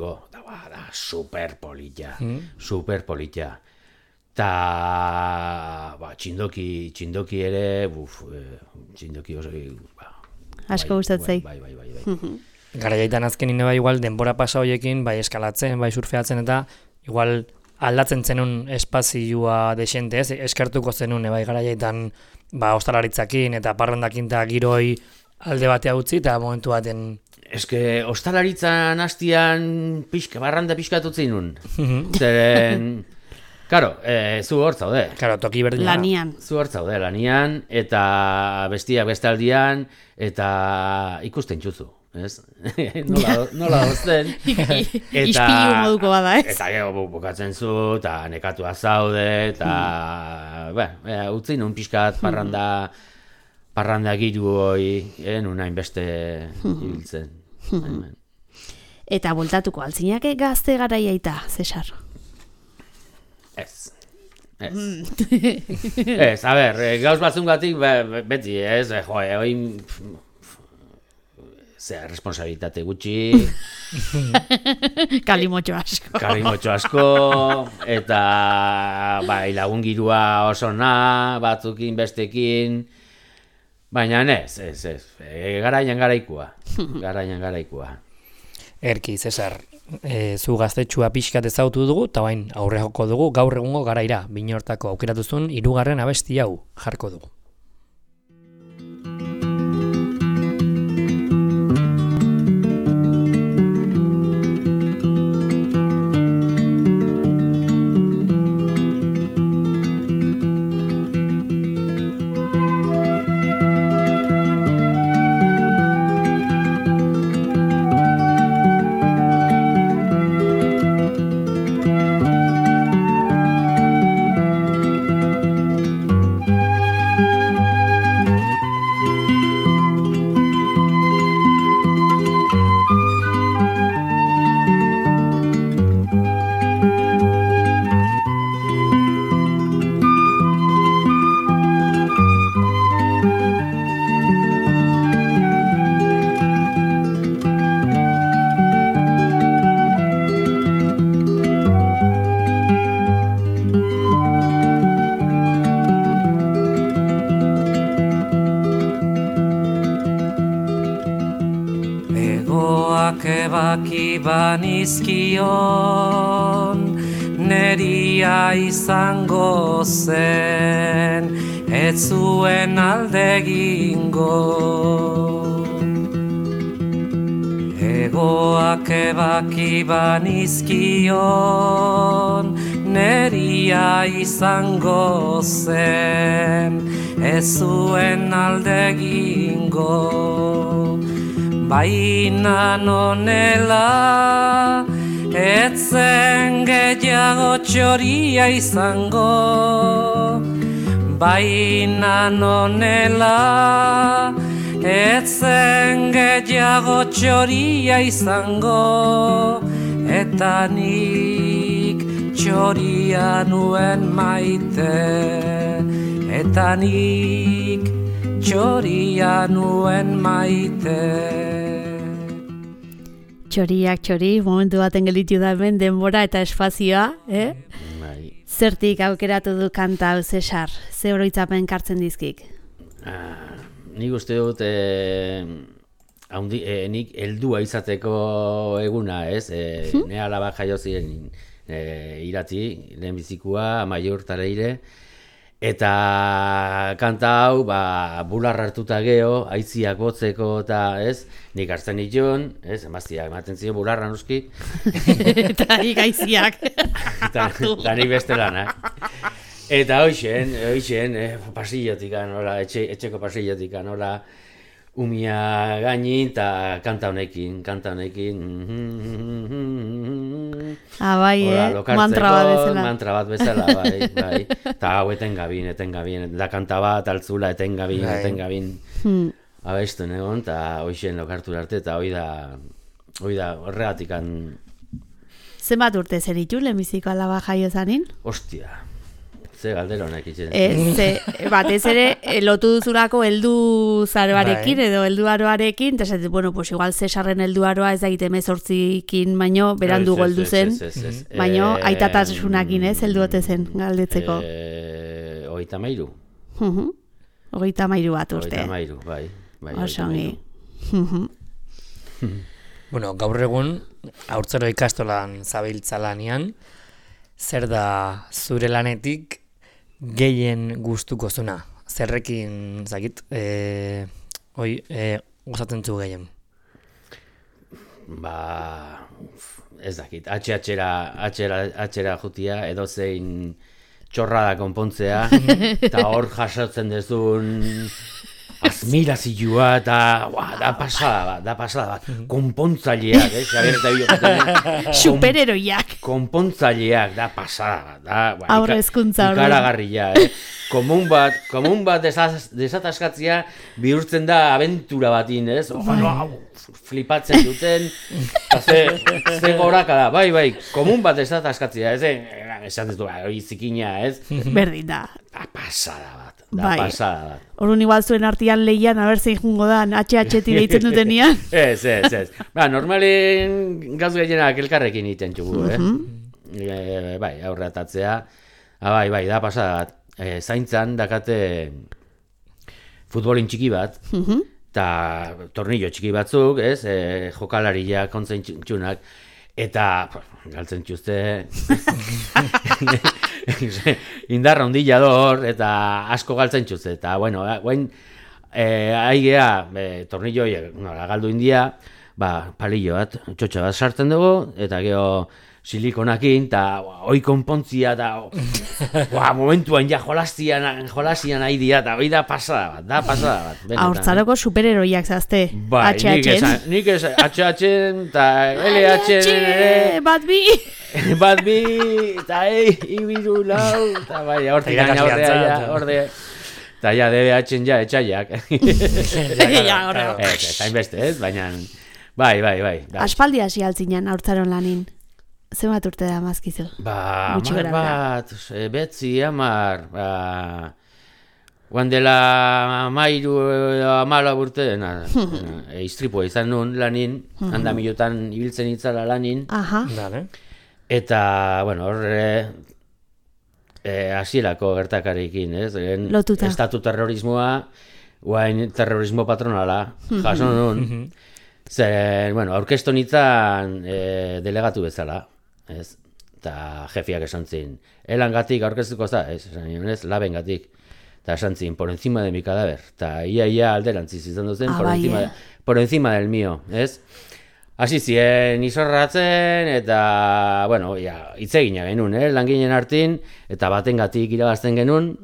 ba, da, super polita, Mm. super polita. Ta, ba, txindoki, txindoki ere, buf, eh, txindoki oso, ba, Asko bai, gustatzei. Bai, bai, bai, bai. Garaiaitan azkenin bai igual denbora pasa hoiekin, bai eskalatzen, bai surfeatzen eta igual aldatzen zenun espazioa desente, ez? Eskertuko zenun bai garaiaitan ba ostalaritzakin eta parrandakin eta giroi alde batea utzi eta momentu baten Eske, ostalaritzan hastian pixka, barranda pixkatutzi nun. Zeren, karo, e, zu hor zaude. Claro, toki berdina. Lanian. Zu hor zaude, lanian, eta bestiak bestaldian, eta ikusten txuzu. Ez? nola, nola dozten. Ispilu moduko bada, ez? Eta gero bu- bukatzen zu, eta nekatua zaude, eta ba, e, utzi nun pixkat parranda, parranda giru hoi, eh, nun hainbeste ibiltzen. Hemen. Eta voltatuko altzinake gazte garaiaita, Cesar. Ez. Ez. Ez, a ber, eh, gauz batzungatik be, be- beti, ez, eh, jo, eh, oin... Zea, responsabilitate gutxi, Kalimotxo asko. karimotxo asko, eta bai, lagun girua oso na, batzukin, bestekin, baina ez, ez, ez, e, garaian garaikua, garaian garaikua. Erki, Cesar, e, zu gaztetxua pixkat ezautu dugu, eta bain aurre joko dugu, gaur egungo garaira, binortako aukeratuzun hirugarren abesti hau jarko dugu. Ebaki banizkion, neria izango zen, ez zuen alde egingo. Egoak ebaki banizkion, neria izango zen, ez zuen alde egingo. Baina nonela, etzen gehiago txoria izango. Baina nonela, etzen gehiago txoria izango. Eta nik txoria nuen maite, eta nik txoria nuen maite. Txoriak txori, momentu baten gelditu da hemen denbora eta espazioa, eh? Bai. Zertik aukeratu du kanta hau, Cesar? Ze oroitzapen kartzen dizkik? Ah, nik uste dut, eh, haundi, eh, nik heldua izateko eguna, ez? Eh, hmm? Ne alaba jaio ziren eh, irati, lehenbizikua, Amaiur Tareire, eta kanta hau, ba, bular hartuta geho, aitziak botzeko eta, ez? Nik hartzen ditun, ez? Emaztiak ematen zion bularra noski. Eta ikaiziak. eta, eta nik beste lanak. Eta hoixen, hoixen, eh, pasillotik, nola, etxe, etxeko pasillotik, nola, umia gainin eta kanta honekin, kanta honekin. Ah, bai, Hola, eh? lokartzeko, Mantra bat bezala. mantra bat bezala, bai, bai. Eta hau etengabin, etengabin, da kanta bat, altzula, etengabin, Bai. etengabin. Hmm. Abestu egon, eta hoixen lokartu arte, eta hoi da, hoi da, horregatikan, Zenbat urte zeritu lehenbiziko alaba jaio zanin? ostia. ze galdera honek itzen. Ez, ze, batez ere, e, lotu duzulako heldu zaroarekin, edo heldu aroarekin, eta esatzen, bueno, pues igual Cesarren heldu aroa ez da hemezortzikin baino, berandu goldu zen, baino aitatasunakin ez, heldu ote zen, galdetzeko. Eh, Hogeita mairu. Hogeita mairu bat urte. Hogeita mairu, bai. bai Osongi. Bueno, gaur egun, haurtzaro ikastolan zabiltza lanean, zer da zure lanetik gehien gustuko zuna? Zerrekin, zakit, e, oi, e, gozatzen zu gehien? Ba, ez dakit, atxe-atxera, atxera, atxera jutia, edo zein txorrada konpontzea, eta hor jasotzen dezun admirazioa, eta da pasada bat, da pasada bat, konpontzaileak, eh, Xabier eta Bilo. Superheroiak. Konpontzaileak, da pasada bat, da, ba, Aurre hezkuntza hori. ikaragarria, eh. Komun bat, komun bat desaz, desataskatzia bihurtzen da abentura batin, ez? Oh, no, flipatzen duten, ze, ze goraka da, bai, bai, komun bat desataskatzia, ez? Esan ez du, hori zikina, ez? Berdin da. Da pasada bat, da Bai. pasada bat. Orduan igual zuen artean lehian, haber zein jungo da, H H-ti deitzen dutenian. Ez, ez, ez. Ba, normalen gauz gehienak elkarrekin egiten txugu, eh? E, bai, aurratatzea. Ah, bai, bai, da pasada bat. E, zaintzan dakate futbolin txiki bat, eta tornillo txiki batzuk, ez? E, jokalariak, kontzen txunak, eta galtzen txuzte indarra ondila dor, eta asko galtzen txuzte, eta, bueno, guen eh, aigea, eh, tornillo no, galdu india, ba, palillo bat, txotxa bat sartzen dugu, eta gero silikonakin, eta oi konpontzia, eta momentuan ja jolastian, jolastian nahi dira, eta hoi da pasada bat, da pasada bat. Haurtzaroko superheroiak zazte, bai, H H-en. Nik ez, H H-en, eta L H-en, bat bi! bat bi, eta ei, ibiru lau, eta bai, hortik gaina ordea, ordea. Eta ja, D B H-en ja, etxaiak. Ja, horrego. Ez, ez, hainbeste, ez, baina, bai, bai, bai. Aspaldi hasi altzinan haurtzaron lanin. Zenbat urte da mazkizu? Ba, amar bat, betzi, amar, ba, guan dela amairu, amala urte, e, istripua izan nun lanin, handamilotan ibiltzen itzala lanin, eta, bueno, horre, e, hasierako gertakarekin, ez? Lotuta. Estatu terrorismoa, guain terrorismo patronala, jaso nun, zer, bueno, aurkeztu nintzen e, delegatu bezala, ez? Eta jefiak esan zin, elangatik aurkeztuko za, ez? Esan nion ez, labengatik. Eta esan zin, por encima de mi cadáver. Eta ia ia alderantziz izan duzen, ah, por, encima, de, por encima del mío, ez? Hasi zien izorratzen, eta, bueno, ja, itzegina genuen, eh? Langinen hartin, eta batengatik irabazten genuen,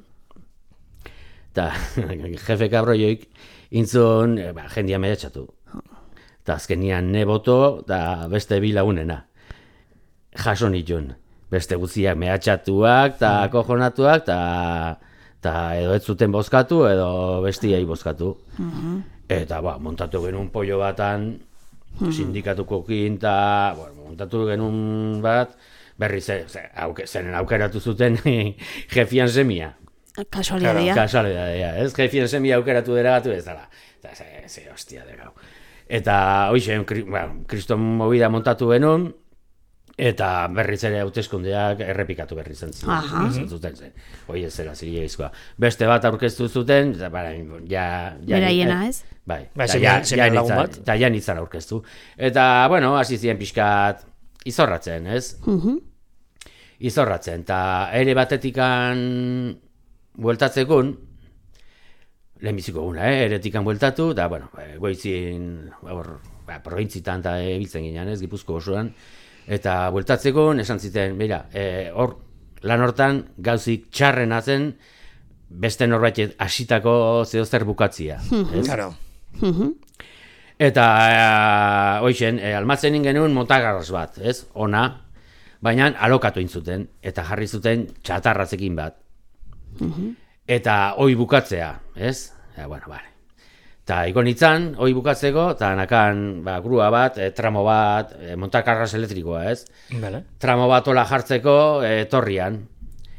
eta jefe kabroioik intzun, ba, jendia mehatxatu. Eta azkenian ne boto, eta beste bi lagunena. Jaso nitun. Beste guztiak mehatxatuak, eta mm. kojonatuak, eta edo ez zuten bozkatu, edo bestiai bozkatu. Mm-hmm. Eta, ba, montatu genuen pollo batan, mm-hmm. sindikatukokin, eta, bueno, montatu genuen bat, berri ze, ze, auke, zenen aukeratu zuten jefian semia. Kasualidadea. Kasualidadea, ez? Jefian semia aukeratu dira batu ez dara. Eta, ze, ze, hostia, degau. Eta, hoixen, bueno, kriston movida montatu genuen, eta berriz ere hauteskundeak errepikatu berri zen zuten zen. Hoi ez zela zirileizkoa. Beste bat aurkeztu zuten, eta bara, ja... Beraiena ez? Bai, ba, eta ja nintzen aurkeztu. Eta, bueno, hasi ziren pixkat izorratzen, ez? Uh-huh. Izorratzen, eta ere batetikan bueltatzekun, lehenbiziko guna, eh? Eretikan bueltatu, eta, bueno, goizin, hor, ba, provintzitan eta ebiltzen ginean, ez, Gipuzko osoan, eta bueltatzeko, esan ziten, mira, hor, e, lan hortan gauzik txarrena zen beste norbaitet hasitako zeozer bukatzia. Claro. Eta, e, hoixen, e, almatzen ingenuen motagarras bat, ez? Ona, baina alokatu intzuten, eta jarri zuten txatarratzekin bat. Eta hoi bukatzea, ez? E, bueno, bale. Eta ikon nintzen, hoi bukatzeko, eta nakan ba, grua bat, e, tramo bat, e, montakarras elektrikoa, ez? Vale. Tramo bat ola jartzeko e, torrian.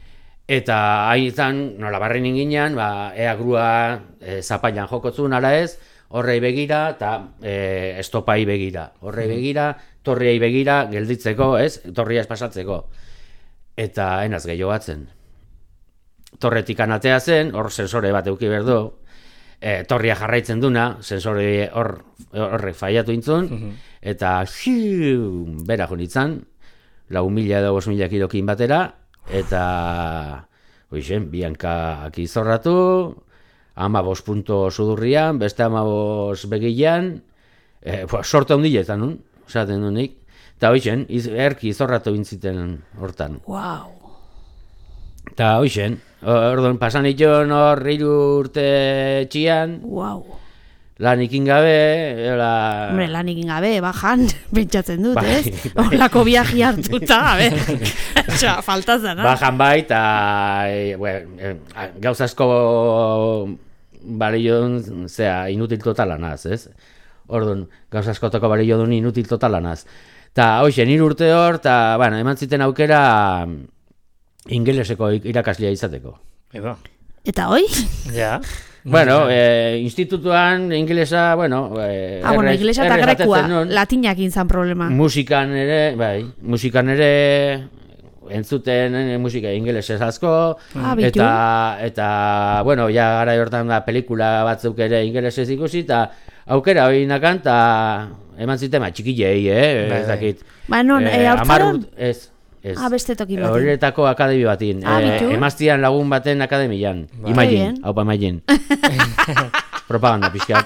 Eta haietan, nola barren inginean, ba, ea grua e, zapailan jokotzun ala ez, horrei begira eta e, estopai begira. Horrei begira, torriei begira, gelditzeko, ez? Torria ez pasatzeko. Eta enaz gehiago batzen. Torretik anatea zen, hor sensore bat euki berdu, e, torria jarraitzen duna, sensore hor, horrek faiatu intzun, eta xiu, bera jonitzan, lau mila edo bos mila kilokin batera, eta hoixen, biankak izorratu, ama bos punto sudurrian, beste ama bos begilan, e, sorte hondiletan nun, esaten du nik, eta hoixen, iz, erki izorratu intziten hortan. Wow. Eta hoixen, orduan pasan itxon hor hiru urte txian, Wow. lan ikin gabe, eola... Hombre, lan egin gabe, bajan, pentsatzen dut, Bai, ez? bai. Horlako viaji hartuta, gabe. Osea, faltatzen, no? Bajan bai, eta e, bueno, e, gauz asko balion, zera, inutil totalanaz, ez? Orduan, gauz askotako balio duen inutil totalanaz. Eta hoxen, hiru urte hor, eta, bueno, eman ziten aukera ingeleseko irakaslia izateko. Eba. Eta hoi? Ja. Bueno, eh, institutuan ingelesa, bueno... Eh, Ah, bueno, errez- inglesa eta errez grekua, atetzen nun. latinak izan problema. Musikan ere, bai, musikan ere entzuten eh, musika ingelesez asko, Ah, bitu. eta, eta, bueno, ja gara hortan da pelikula batzuk ere ingelesez ikusi, eta aukera hori nakan, eta eman zitema txikilei, eh, Bai, ez dakit. Ba, non, Eh, eh, hamar haurtzaron? urt- ez, ez. Ah, beste toki batin. Horretako akademi batin, Ah, eh, bitu. emaztian lagun baten akademian, Bai. Imagin, Bien. haupa Imagin. Propaganda pixkat.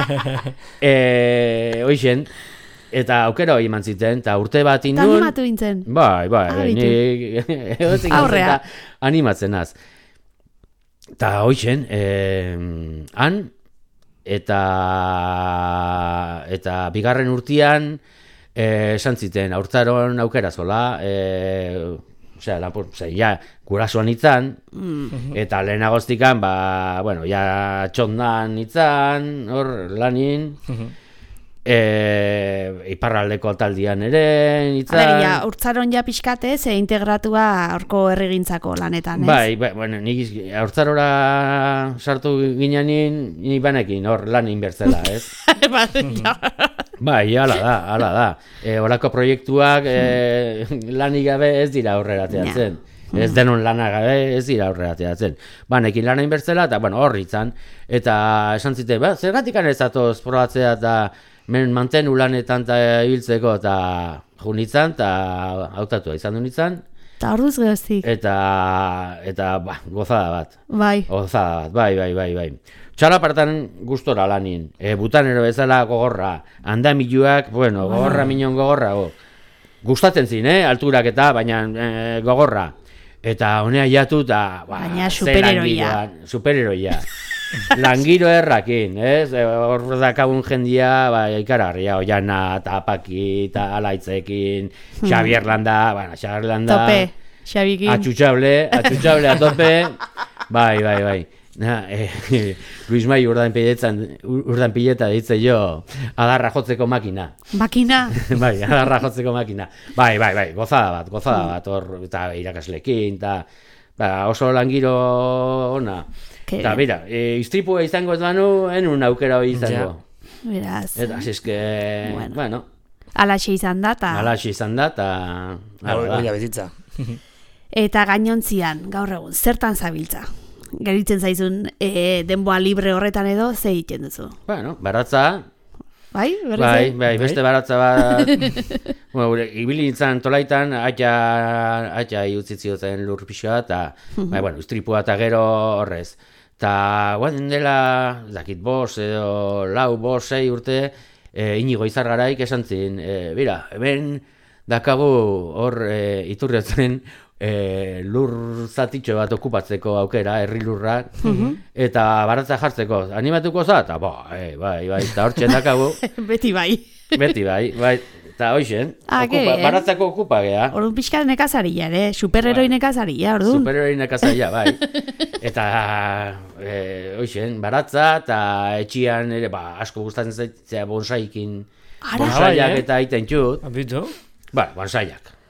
eh, Hoixen, eta aukera hori eman ziten, eta urte bat Eta indun... animatu nintzen. Bai, bai, Ah, bai, bitu. ni egotzen Aurrea. eta animatzen az. Eta hoixen, eh, han, eta, eta bigarren urtean, eh, esan ziten, haurtzaron aukera zola, eh, osea, lapur, osea, ja, gurasoan itzan, eta lehenagoztikan, ba, bueno, ja txondan itzan, hor, lanin, e, iparraldeko taldian ere, itzan. Alegia, urtzaron ja pixkate, ze integratua horko herrigintzako lanetan, ez? Bai, bai, bueno, nik iz- haurtzarora sartu gineanin, ni banekin, hor, lan inbertzela, ez? Ba, ja. Bai, hala da, hala da. E, horako proiektuak e, lanik gabe ez dira aurrera ateratzen. Ez denon lana gabe ez dira aurrera ateratzen. Banekin lana inbertzela, eta, bueno, horri izan. Eta esan zite, ba, zergatik ez zatoz probatzea eta men mantenu lanetan eta ibiltzeko, eta junitzan, eta hautatua izan du nintzen. Eta orduz gehoztik. Eta, eta ba, gozada bat. Bai. Gozada bat, bai, bai, bai, bai. Txalapartan gustora lanin. E, butanero bezala gogorra. Andamiluak, bueno, gogorra minon gogorra. Go. Gustatzen zin, eh? Alturak eta, baina e, gogorra. Eta honea jatu eta... Ba, Baina ze superheroia. langiroa, Superheroia. Langiro errakin, ez? E, hor dakabun jendia, ba, ikaragarria, Oiana, eta Paki, eta Alaitzekin, Xabier Landa, bueno, Xabier Landa... Tope, Xabikin. Atxutxable, atxutxable a tope. Bai, bai, bai. Na, eh, Luis Mai urdan piletan, urdan pileta ditze jo, adarra jotzeko makina. Makina. Bai, adarra jotzeko makina. Bai, bai, bai, gozada bat, gozada bat, hor, eta irakaslekin, eta ba, oso langiro ona. Ke- Eta, bera, e, istripua izango ez banu, enun aukera hori izango. Beraz. Eta, eske, Bueno. bueno, Alaxe izan da, eta... alaxe izan da, eta... hala da. Hori bizitza. Eta gainontzian, gaur egun, zertan zabiltza? Geritzen zaizun e, denboa libre horretan edo, ze egiten duzu? Bueno, baratza, Bai? Berriz bai, ere? bai, beste baratza bat, bueno, gure, ibili nintzen tolaitan, atxa, atxa iutzitzitzen lur pixoa, eta, bai, bueno, istripua eta gero horrez. Eta, guaten dela, dakit bos, edo lau, bos, sei urte, e, Inigo Izargaraik esan zin, e, bira, hemen dakagu hor e, iturriotzen, E, lur zatitxo bat okupatzeko aukera, herri lurra, eta baratza jartzeko, animatuko za, eta bai, bai, bai, eta hor txendakagu, Beti bai. beti bai, bai, eta hoixen, Ah, que okupa, bien. baratzako okupa gea, Orduan pixka nekazaria, ere? Superheroi nekazaria, orduan? superheroi nekazaia, bai, eta e, hoixen, baratza, eta etxian ere, ba, asko gustatzen zaitzea bonsaikin, Ara. bonsaiak Bai, eh? eta aiten txut, Abitu? ba, bonsaiak.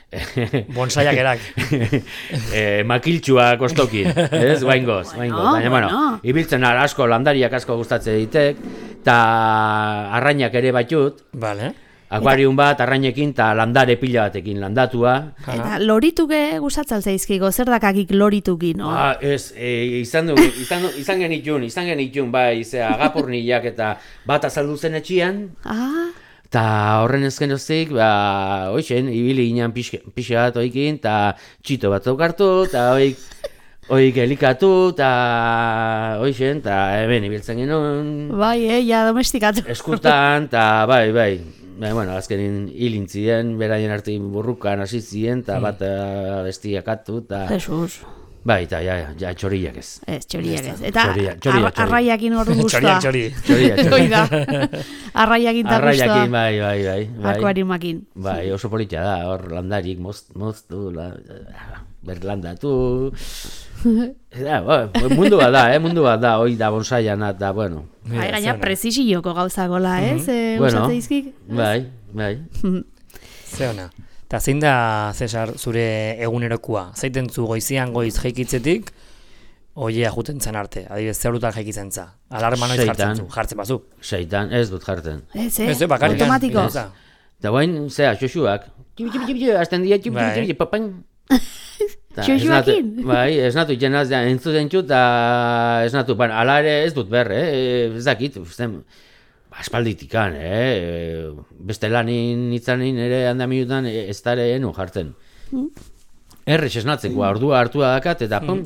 Bonsaiak erak. e, makiltxuak ostokin, ez, guaingoz, guaingoz. Baina, bueno, bueno. ibiltzen ara asko, landariak asko gustatzen ditek, eta arrainak ere batut, Vale. akuarium bat, arrainekin, eta landare pila batekin landatua. Eta lorituke gustatzen zaizkigo, zer dakakik lorituki, no? Ah, ez, e, izan, du, izan, du, izan genitun, izan genitun, bai, ze agapurniak eta bat azaldu zen etxian, Ah, eta horren ezken oztik, ba, hoixen, ibili ginen pixe bat oikin, eta txito bat daukartu, eta oik, oik elikatu, eta hoixen, eta hemen ibiltzen genuen, bai, eh, ja domestikatu. eskutan, eta bai, bai, bai, bueno, azkenin hilintzien, beraien artein burrukan hasi ziren, eta bat uh, bestiakatu, eta Jesus. bai, eta ja, ja txoriak ez. Ez, txoriak ez. Eta Txoria, txoria, ar- txoria. arraiakin ordu guztua. Txoriak txori. Txoria, txoria. Hoi da. Arraiakin ta Arraiakin, guztua. bai, bai, bai. bai. Akuariumakin. Bai, oso politia da, hor landarik moz, moztu, la, berlandatu. Da, ba, mundu bat da, eh, mundu bat da, hoi da bonsaian, eta, bueno. Bai, gaina prezisioko gauzagola, ez? Eh, Bueno, gustatzen dizkik? bai, bai. Ze ona. Eta zein da, Cesar, zure egunerokua? Zeiten zu goizian goiz jeikitzetik, oiea juten zen arte, adibidez, zeurutan jeikitzen za. Alarma noiz Seitan. jartzen zu, jartzen bazu. Seitan, ez dut jartzen. Ez, eh? Ez, eh, bakarrik. Automatiko. Ez da. Eta guain, zera, xoxuak, txipi, txipi, txipi, azten dira, txipi, Bai. txipi, txipi, papain. Ta, Xoxuakin? esnatu- Bai, ez natu jenaz, ja, entzuten txut, eta ez natu, bueno, ala ere ez dut ber, eh, ez dakit, usten, aspalditikan, eh, beste lanin itzanin ere handamiutan ez dara enu jartzen. Errex esnatzeko, ordua hartua dakat, eta pum,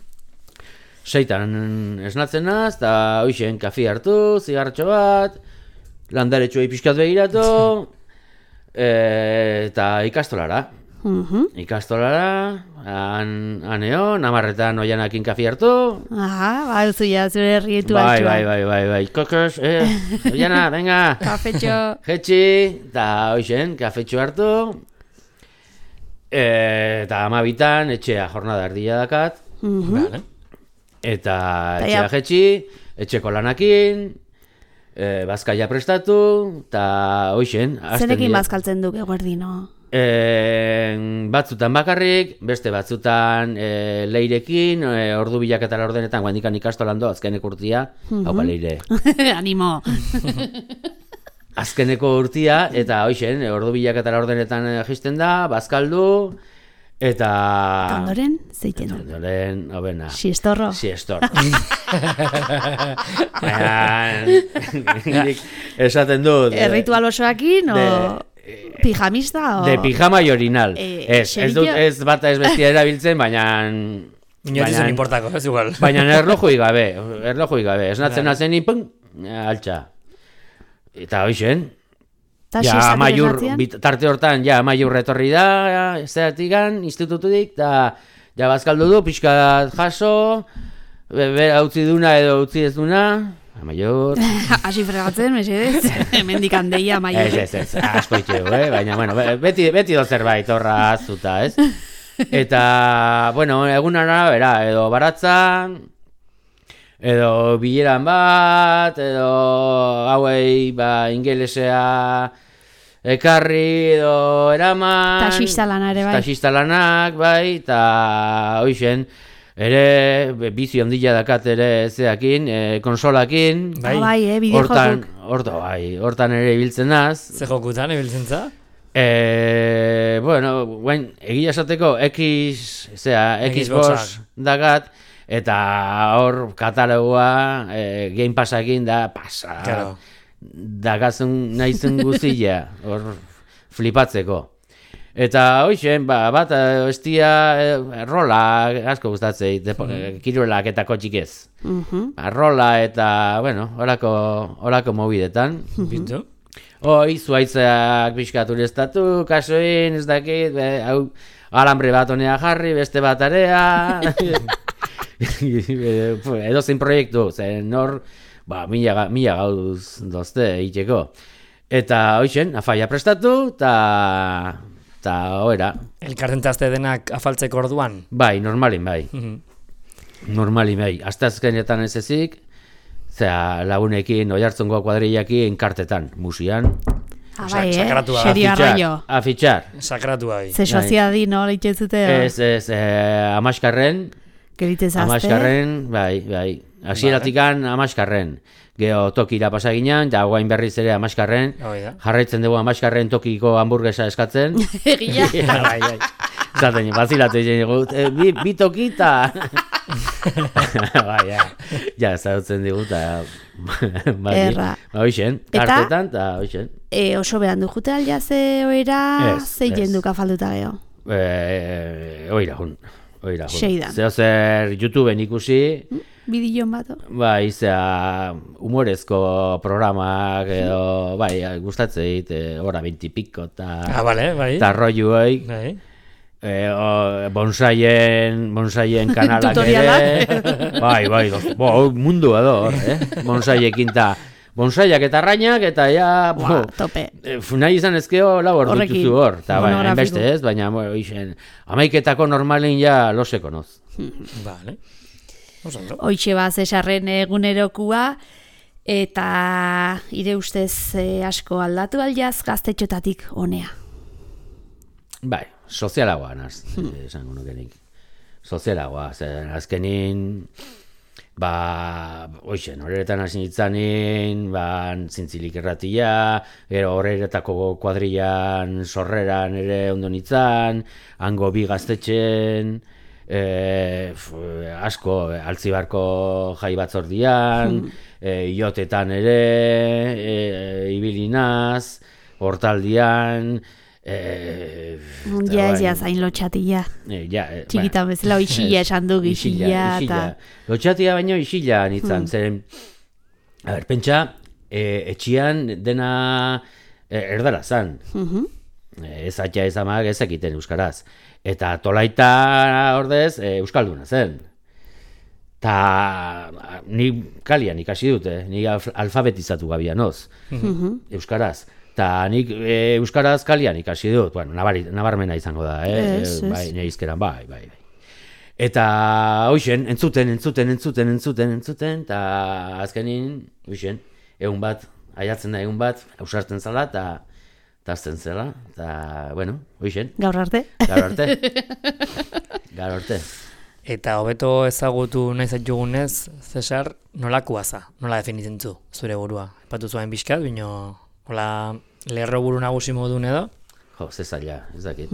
seitan esnatzen naz, eta hoixen kafi hartu, zigarretxo bat, landaretxoei pixkat begiratu, e, eta ikastolara. Mhm. Ikastolara, han, haneo, namarretan oianakin kafi hartu, Aha, ba, duzu ja, zure herrietu bai, altxua. bai, bai, bai, bai, kokos, eh, oiana, venga, Kafetxo. jetxi, eta hoixen, kafetxo hartu, e, eta amabitan, etxea jornada erdia dakat, Vale. eta Ta etxea ja- jetxi, etxeko lanakin, e, bazkaia prestatu, eta hoixen, hasten Zerekin dira. bazkaltzen duk eguerdino? E, batzutan bakarrik, beste batzutan e, leirekin, e, ordu bilaketara ordenetan, guandikan ikastolan do, azkeneko urtia, hau ba leire. Animo. Azkeneko urtia, eta hoixen, e, ordu bilaketara ordenetan e, jisten da, bazkaldu, eta... Eta ondoren, zeiten du. Ondoren, hobena. Siestorro. Siestor. Baina, nik esaten dut. eh, Erritual osoakin, o de- pijamista, o... De pijama y orinal. Eh, ez, ez dut, xerillo- ez bata ez bestia erabiltzen, baina... Inoiz izan importako, ez igual. Baina erlojui gabe, erlojui gabe. Esnatzen Bai. nazen ni, pum, altxa. Eta hoixen, Ta ja siestatik amaiur, esnatzean? bit- tarte hortan, ja amaiur etorri da, zeratikan, institututik, eta ja bazkaldu du, pixka jaso, be, be, utzi duna edo utzi ez duna, amaiur... Hasi fregatzen, mesedez. Hemendik handeia, maio. Ez, ez, ez, asko itxeu, eh? Baina, bueno, be- beti, beti do zerbait horra azuta, ez? Eta, bueno, egunara, bera, edo baratza, edo bileran bat, edo hauei, ba, ingelesea ekarri, edo eraman... Taxista lana ere, bai. Taxista lanak, bai, eta hoixen, ere, be- bizi ondila dakat ere zeakin, e, konsolakin, Bai. Ah, bai, eh, hortan, bideojokuk. horta, bai, hortan ere ibiltzen naz. Ze jokutan, ibiltzen za? E, bueno, guain, egia esateko X, zera, Xbox Xboxak. dakat, eta hor katalogoa e, Game Passakin da pasa. Claro. Dagazun naizun guztia, hor flipatzeko. Eta hoixen, ba, bat, eh, estia, eh, rola, asko gustatzei, depo, eh, kirolak eta kotxik ez. Mhm. Ba, rola eta, bueno, horako, horako mobidetan. Bitu? Hoi, zuaitzeak pixkat ureztatu, kasoin, ez dakit, be, hau, alambre bat honea jarri, beste bat area. Edo zein proiektu, zen hor, ba, mila, ga- mila gauz dozte egiteko. Eta hoixen, afaia prestatu, eta, eta hoera. Elkartentazte denak afaltzeko orduan? Bai, normalin bai. Mhm. Normalin bai. Asteazkenetan ez ezik, zera lagunekin, oihartzungo kuadrillakin, kartetan, musian. Ah, bai, eh? Sakratua. Serio arroio. A fitxar. Sakratua bai. Ze soziadi no leitzute. Ez, ez, eh, amaskarren, Geritzez azte. amaskarren, bai, bai. Hasieratik-an amaskarren. Gero tokira pasaginan, eta guain berriz ere amaskarren. Hoi da. Jarraitzen dugu amaskarren tokiko hamburguesa eskatzen. Egia. Bai, bai. Zaten, bazilatu egin gut, e, bi, bi tokita. Bai, ja, ja, zautzen digu, eta... Erra. Ba, hoixen, kartetan, eta hoixen. E, oso behan du jute aldia ze oera, Ez, ze ez. jenduka falduta geho. E, oira jun, oira jun. Seidan. Zeo zer YouTubeen ikusi, Bidillon bato. bai, zea, humorezko programak, edo, bai, gustatzen dit, e, ora veintipiko, eta... Ah, bale, bai. Eta rollo hoi. Bai. Eh, o, bonsaien, bonsaien kanalak ere. Bai, bai, dos, bo, mundu edo, eh? Bonsaiekin ta bonsaiak eta arrainak, eta ja, bo, Buah, tope. eh, nahi izan ezkeo lau hor Horrekin, dituzu hor. Eta bai, monografiko. hainbeste ez, baina, bo, ixen, amaiketako normalin ja loseko noz. Vale. Oso ondo. Hoitxe baz esarren egunerokua, eta ire ustez eh, asko aldatu aldiaz gaztetxotatik honea. Bai, sozialagoa naz, esango nukenik. Sozialagoa, zer, azkenin, ba, oixen, horretan hasi nitzanin, ba, zintzilik erratia, gero horretako kuadrillan sorreran ere ondo nitzan, hango bi gaztetxen, e, f, asko, altzibarko jai batzordian, e, iotetan ere, e, ibilinaz, hortaldian, Eh, Ja ez ja zain lotxatila. Eh, ja, eh, Txikitan bezala isila esan du gixila. isila. Lotxatia baino isila nintzen, zeren, a ber, pentsa, eh, etxian dena eh, erdara zan. Eh, ez atxa ez amak ezakiten euskaraz. Eta tolaita ordez eh, euskalduna zen. Ta ni kalian ikasi dute, ni alf- alfabetizatu gabianoz, euskaraz. Ta nik e, euskaraz kalian ikasi dut, bueno, nabari, nabarmena izango da, eh? Ez, ez. Bai, neizkeran, bai, bai, bai. Eta hoixen, entzuten, entzuten, entzuten, entzuten, entzuten, eta azkenin, hoixen, egun bat, aiatzen da egun bat, ausartzen zala, eta tazten zela, eta, bueno, hoixen, Gaur arte. gaur arte. Gaur arte. Eta hobeto ezagutu nahi zaitugunez, Cesar, nolakoa za? Nola definitzen zu, zure burua? Epatu zuen bizkat, bino, hola, lerro buru nagusi modun edo? Jo, ze zaila, ez dakit.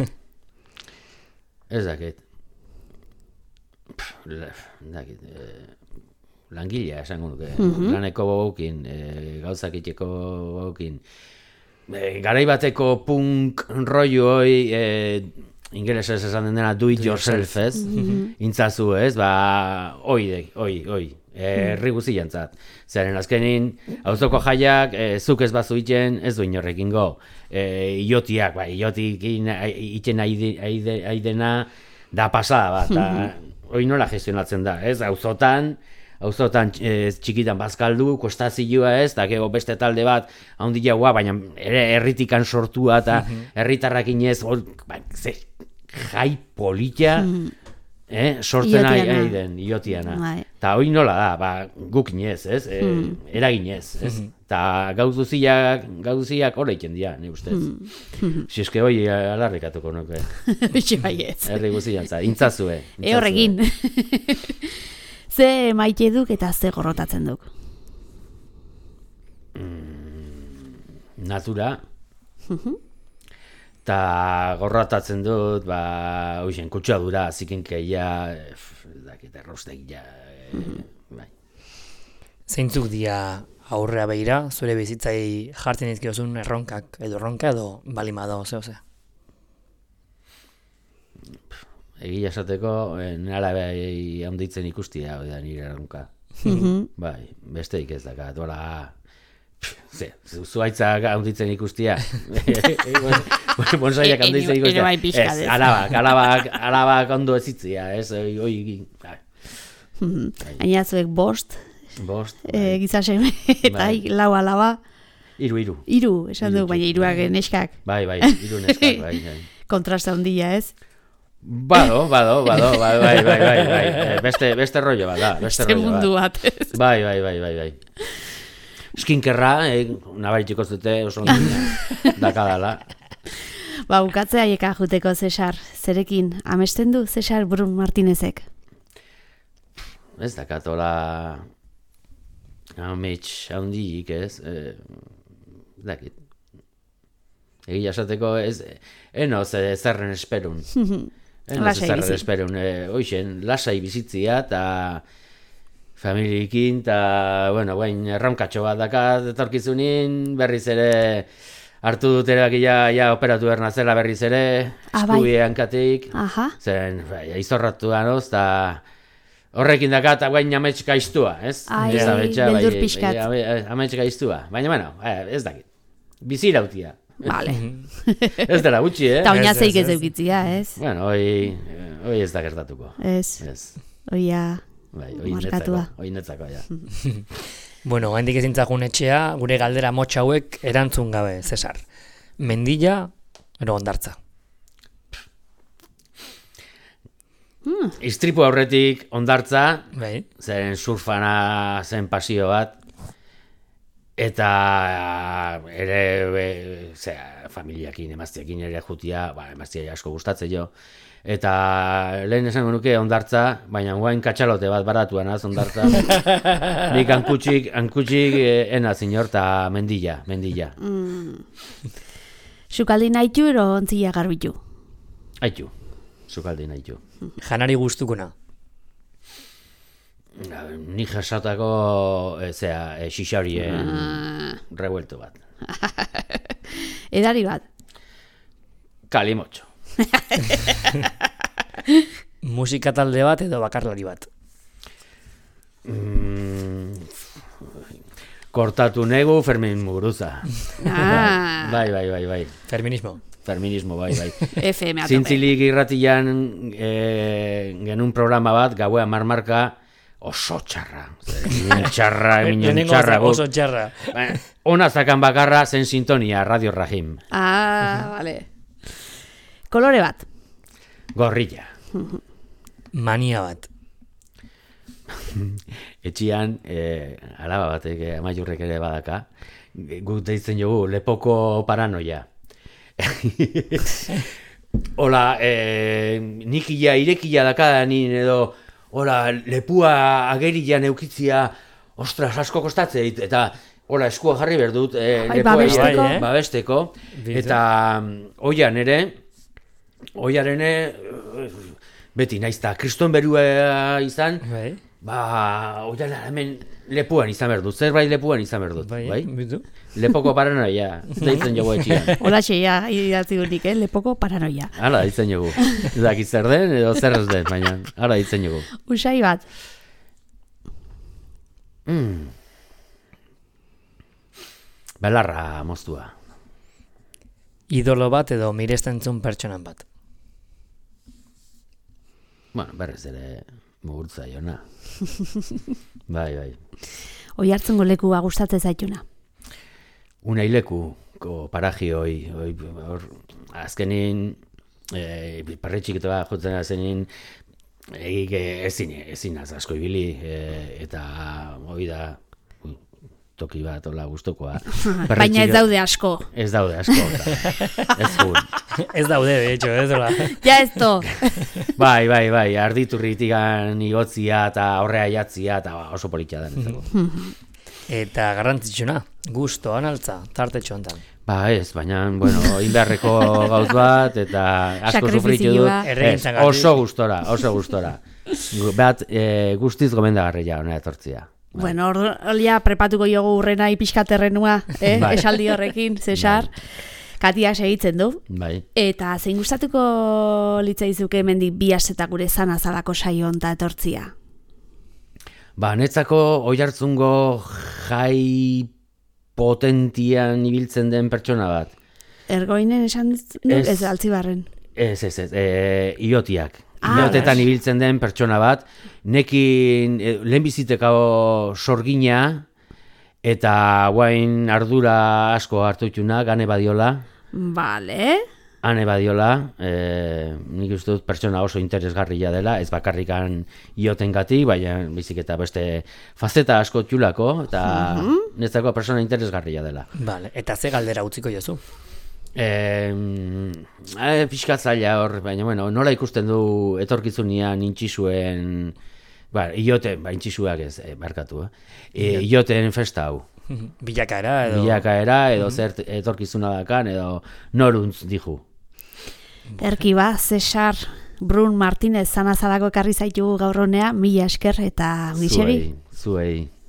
Ez dakit. Pff, le- ez dakit. Eh, langilea esango nuke. Laneko gogukin, eh, gauzak itxeko gogukin. Eh, garai bateko punk rollo hoi, eh, ingelesez esan den dena do it yourself, ez? Intzazu, ez? Ba, oi, de, oi, oi. Herri guzientzat. Zeren azkenin, auzoko jaiak, e, zuk ez bazu iten, ez du inorrekingo. E, iotiak, bai, iotikin iten aidena da pasada bat. Ta, hori nola gestionatzen da, ez? Auzotan, auzotan e, txikitan bazkaldu, kostazioa ez, eta gero beste talde bat, handiagoa, baina ere herritikan sortua, eta herritarrak inez, hor, ba, ze, jai polita, Eh, sortzen ari Iotiana. den, iotiana. Bai. Ta hori nola da, ba, guk inez, ez? E, eraginez, ez? Ta gauzuziak, gauzuziak hori egiten dira, ne ustez. Si eske hori alarrikatuko nuke. Hoitxe bai ez. Herri guzian, za, intzazue. E horrekin. Ze maite duk eta ze gorrotatzen duk. Natura. Ta gorrotatzen dut, ba, hoixen, kutsadura, zikinkeia, ez dakit, errostegia, e, bai. Zeintzuk dia aurrea behira, zure bizitzai jartzen izkiozun erronkak, edo erronka edo balimado, zeo ze. Egia esateko, eh, nala bai handitzen ikustia, hori da nire erronka. Bai, besteik ez dakat, dola... Ze, zuaitzak handitzen ikustia. Bonsaiak handitzen ikustia. Ere bai pixka Ez, dez. alabak, alabak, alabak ondo ezitzia, ez, oi, oi, bai, Gaina zuek bost, bost, e, bai, gizaseme, eta Bai. lau alaba, iru, iru. hiru, esan Hiru duk, baina txiki, hiruak bai. neskak. Bai, bai, iru neskak, bai, bai. Kontrasta handia ez? Bado, bado, bado, bai, bai, bai, bai, bai. Eh, Beste, beste rollo bat da, beste Beste rollo mundu bat. bat ez? Bai, bai, bai, bai, bai. skinkerra, eh, nabaritiko zute oso ondina dakadala. Ba, bukatzea hieka juteko, Cesar. Zerekin, amesten du Cesar Brun Martinezek? Ez dakatola amets handiik, ez? E, dakit. Egia esateko ez, eno ze zerren esperun. Eno ze zerren esperun. E, Hoixen, lasai bizitzia eta familiekin, eta, bueno, guain erraunkatxo bat dakat etorkizunin, berriz ere hartu dut erabakia ja operatu behar nazela berriz ere, eskubi hankatik, zen, bai, izorratu ganoz, eta horrekin dakat guain amets gaiztua, ez? Ai, beldur pixkat. Amets gaiztua, baina, bueno, ez dakit, bizirautia. Vale. Ez dela gutxi, eh? Ta oinazeik ez eukitzia, ez? Bueno, hoi, hoi ez da gertatuko. Ez, Ez. oia Bai, hoi markatua. netzako, hoi netzako, ja. Bueno, gaindik ezintzakun etxea, gure galdera motx hauek erantzun gabe, Cesar. Mendilla, ero ondartza. Hmm. Istripu aurretik ondartza, Bai. zen surfana zen pasio bat, eta ere, be, zera, familiakin, emaztiakin ere jutia, ba, emaztia asko gustatzen jo, eta lehen esango nuke ondartza, baina guain katxalote bat baratuan az ondartza. Nik hankutsik, hankutsik ena zinor, eta mendilla, mendilla. Mm. Sukaldi nahitu ero ontzila garbitu? Aitu, sukaldi nahitu. Janari guztukuna. Ni jasatako, zera, e, xixaurien ah. revuelto bat. Edari bat? Kalimotxo. Musika talde bat edo bakarlari bat? Mm, kortatu negu Fermin Muguruza. Ah. Bai, bai, bai, bai. Feminismo. Feminismo, bai, bai. F M a tope. Zintzilik irratian e, genuen programa bat, gauea marmarka, oso txarra. Minen txarra, minen txarra. Oso txarra. Ona zakan bakarra zen sintonia, Radio Rahim. Ah, vale. Kolore bat? Gorrilla. Mania bat? Etxian, e, alaba batek, amaiurrek ere badaka, guk deitzen jogu, lepoko paranoia. Hola, e, nikila, irekila daka nien edo, hola, lepua agerian eukitzia, ostras, asko kostatzeit, eta hola, eskua jarri berdut, e, Ai, babesteko. Bai, babesteko, eta oian ere, oiaren beti naizta, kriston berua izan, bai. Ba, oian hemen lepuan izan berdut, zerbait lepuan izan berdut, bai? bai? Bitu? Lepoko paranoia, deitzen jogu etxian. Hola xeia, idatzi gunik, eh? Lepoko paranoia. Hala, ditzen jogu. Ez dakit zer den, edo zer ez den, baina, hala ditzen jogu. Usai bat? Mm. Belarra moztua. Idolo bat edo mirestentzun pertsonan bat? Bueno, berrez ere mugurtza jona. Bai, bai. Oi hartzungo lekua gustatzen zaituna? Unai lekuko paraji hoi, hoi hor, azkenin, e, parretxik eta jotzen azenin, egik ezin, ezin az asko ibili, e, eta hoi da, toki bat, hola, gustokoa. Baina ez daude asko. Ez daude asko, eta ez gun. Ez daude, de hecho, ez dola. Ja ez to. Bai, bai, bai, arditurritikan igotzia eta horrea jatzia, eta oso politia da netzako. Eta garrantzitsuna, gustoan altza, tartetxo hontan. Ba ez, baina, bueno, inbeharreko gauz bat, eta asko sufritu dut. Ez, oso gustora, oso gustora. Bat, e, guztiz gomendagarria hona etortzia. Bai. Bueno, orlia prepatuko jogu urrena ipizkaterrenua, eh? Bai. Esaldi horrekin, Cesar. Bai. Katiak segitzen du. Bai. Eta zein gustatuko litzaizuke hemendik bi aste gure zana zalako saio honta etortzia? Ba, netzako Oiartzungo jai potentian ibiltzen den pertsona bat. Ergoinen esan du, ez, ez Altzibarren. Ez, ez, ez, e, iotiak. Ah, Iotetan yes. Ibiltzen den pertsona bat, nekin e, lehenbizitekao sorgina, eta guain ardura asko hartu itxuna, gane badiola. Vale. Ane badiola, e, nik uste dut pertsona oso interesgarria dela, ez bakarrikan iotengatik, baina bizik eta beste fazeta asko txulako, eta mm-hmm. netzako pertsona interesgarria dela. Vale, eta ze galdera utziko jozu? E, e, Piskatzaila hor, baina bueno, nola ikusten du etorkizunean intxisuen, ba, ioten, ba, intxisuak ez, e, barkatu, eh? E, ioten festa hau. Bilakaera edo... Bilakaera edo zer etorkizuna dakan edo noruntz dihu. Erkiba, Cesar, Brun Martinez zanazadako ekarri zaitu gaur honea, mila esker eta ongi segi. Zuei, zuei.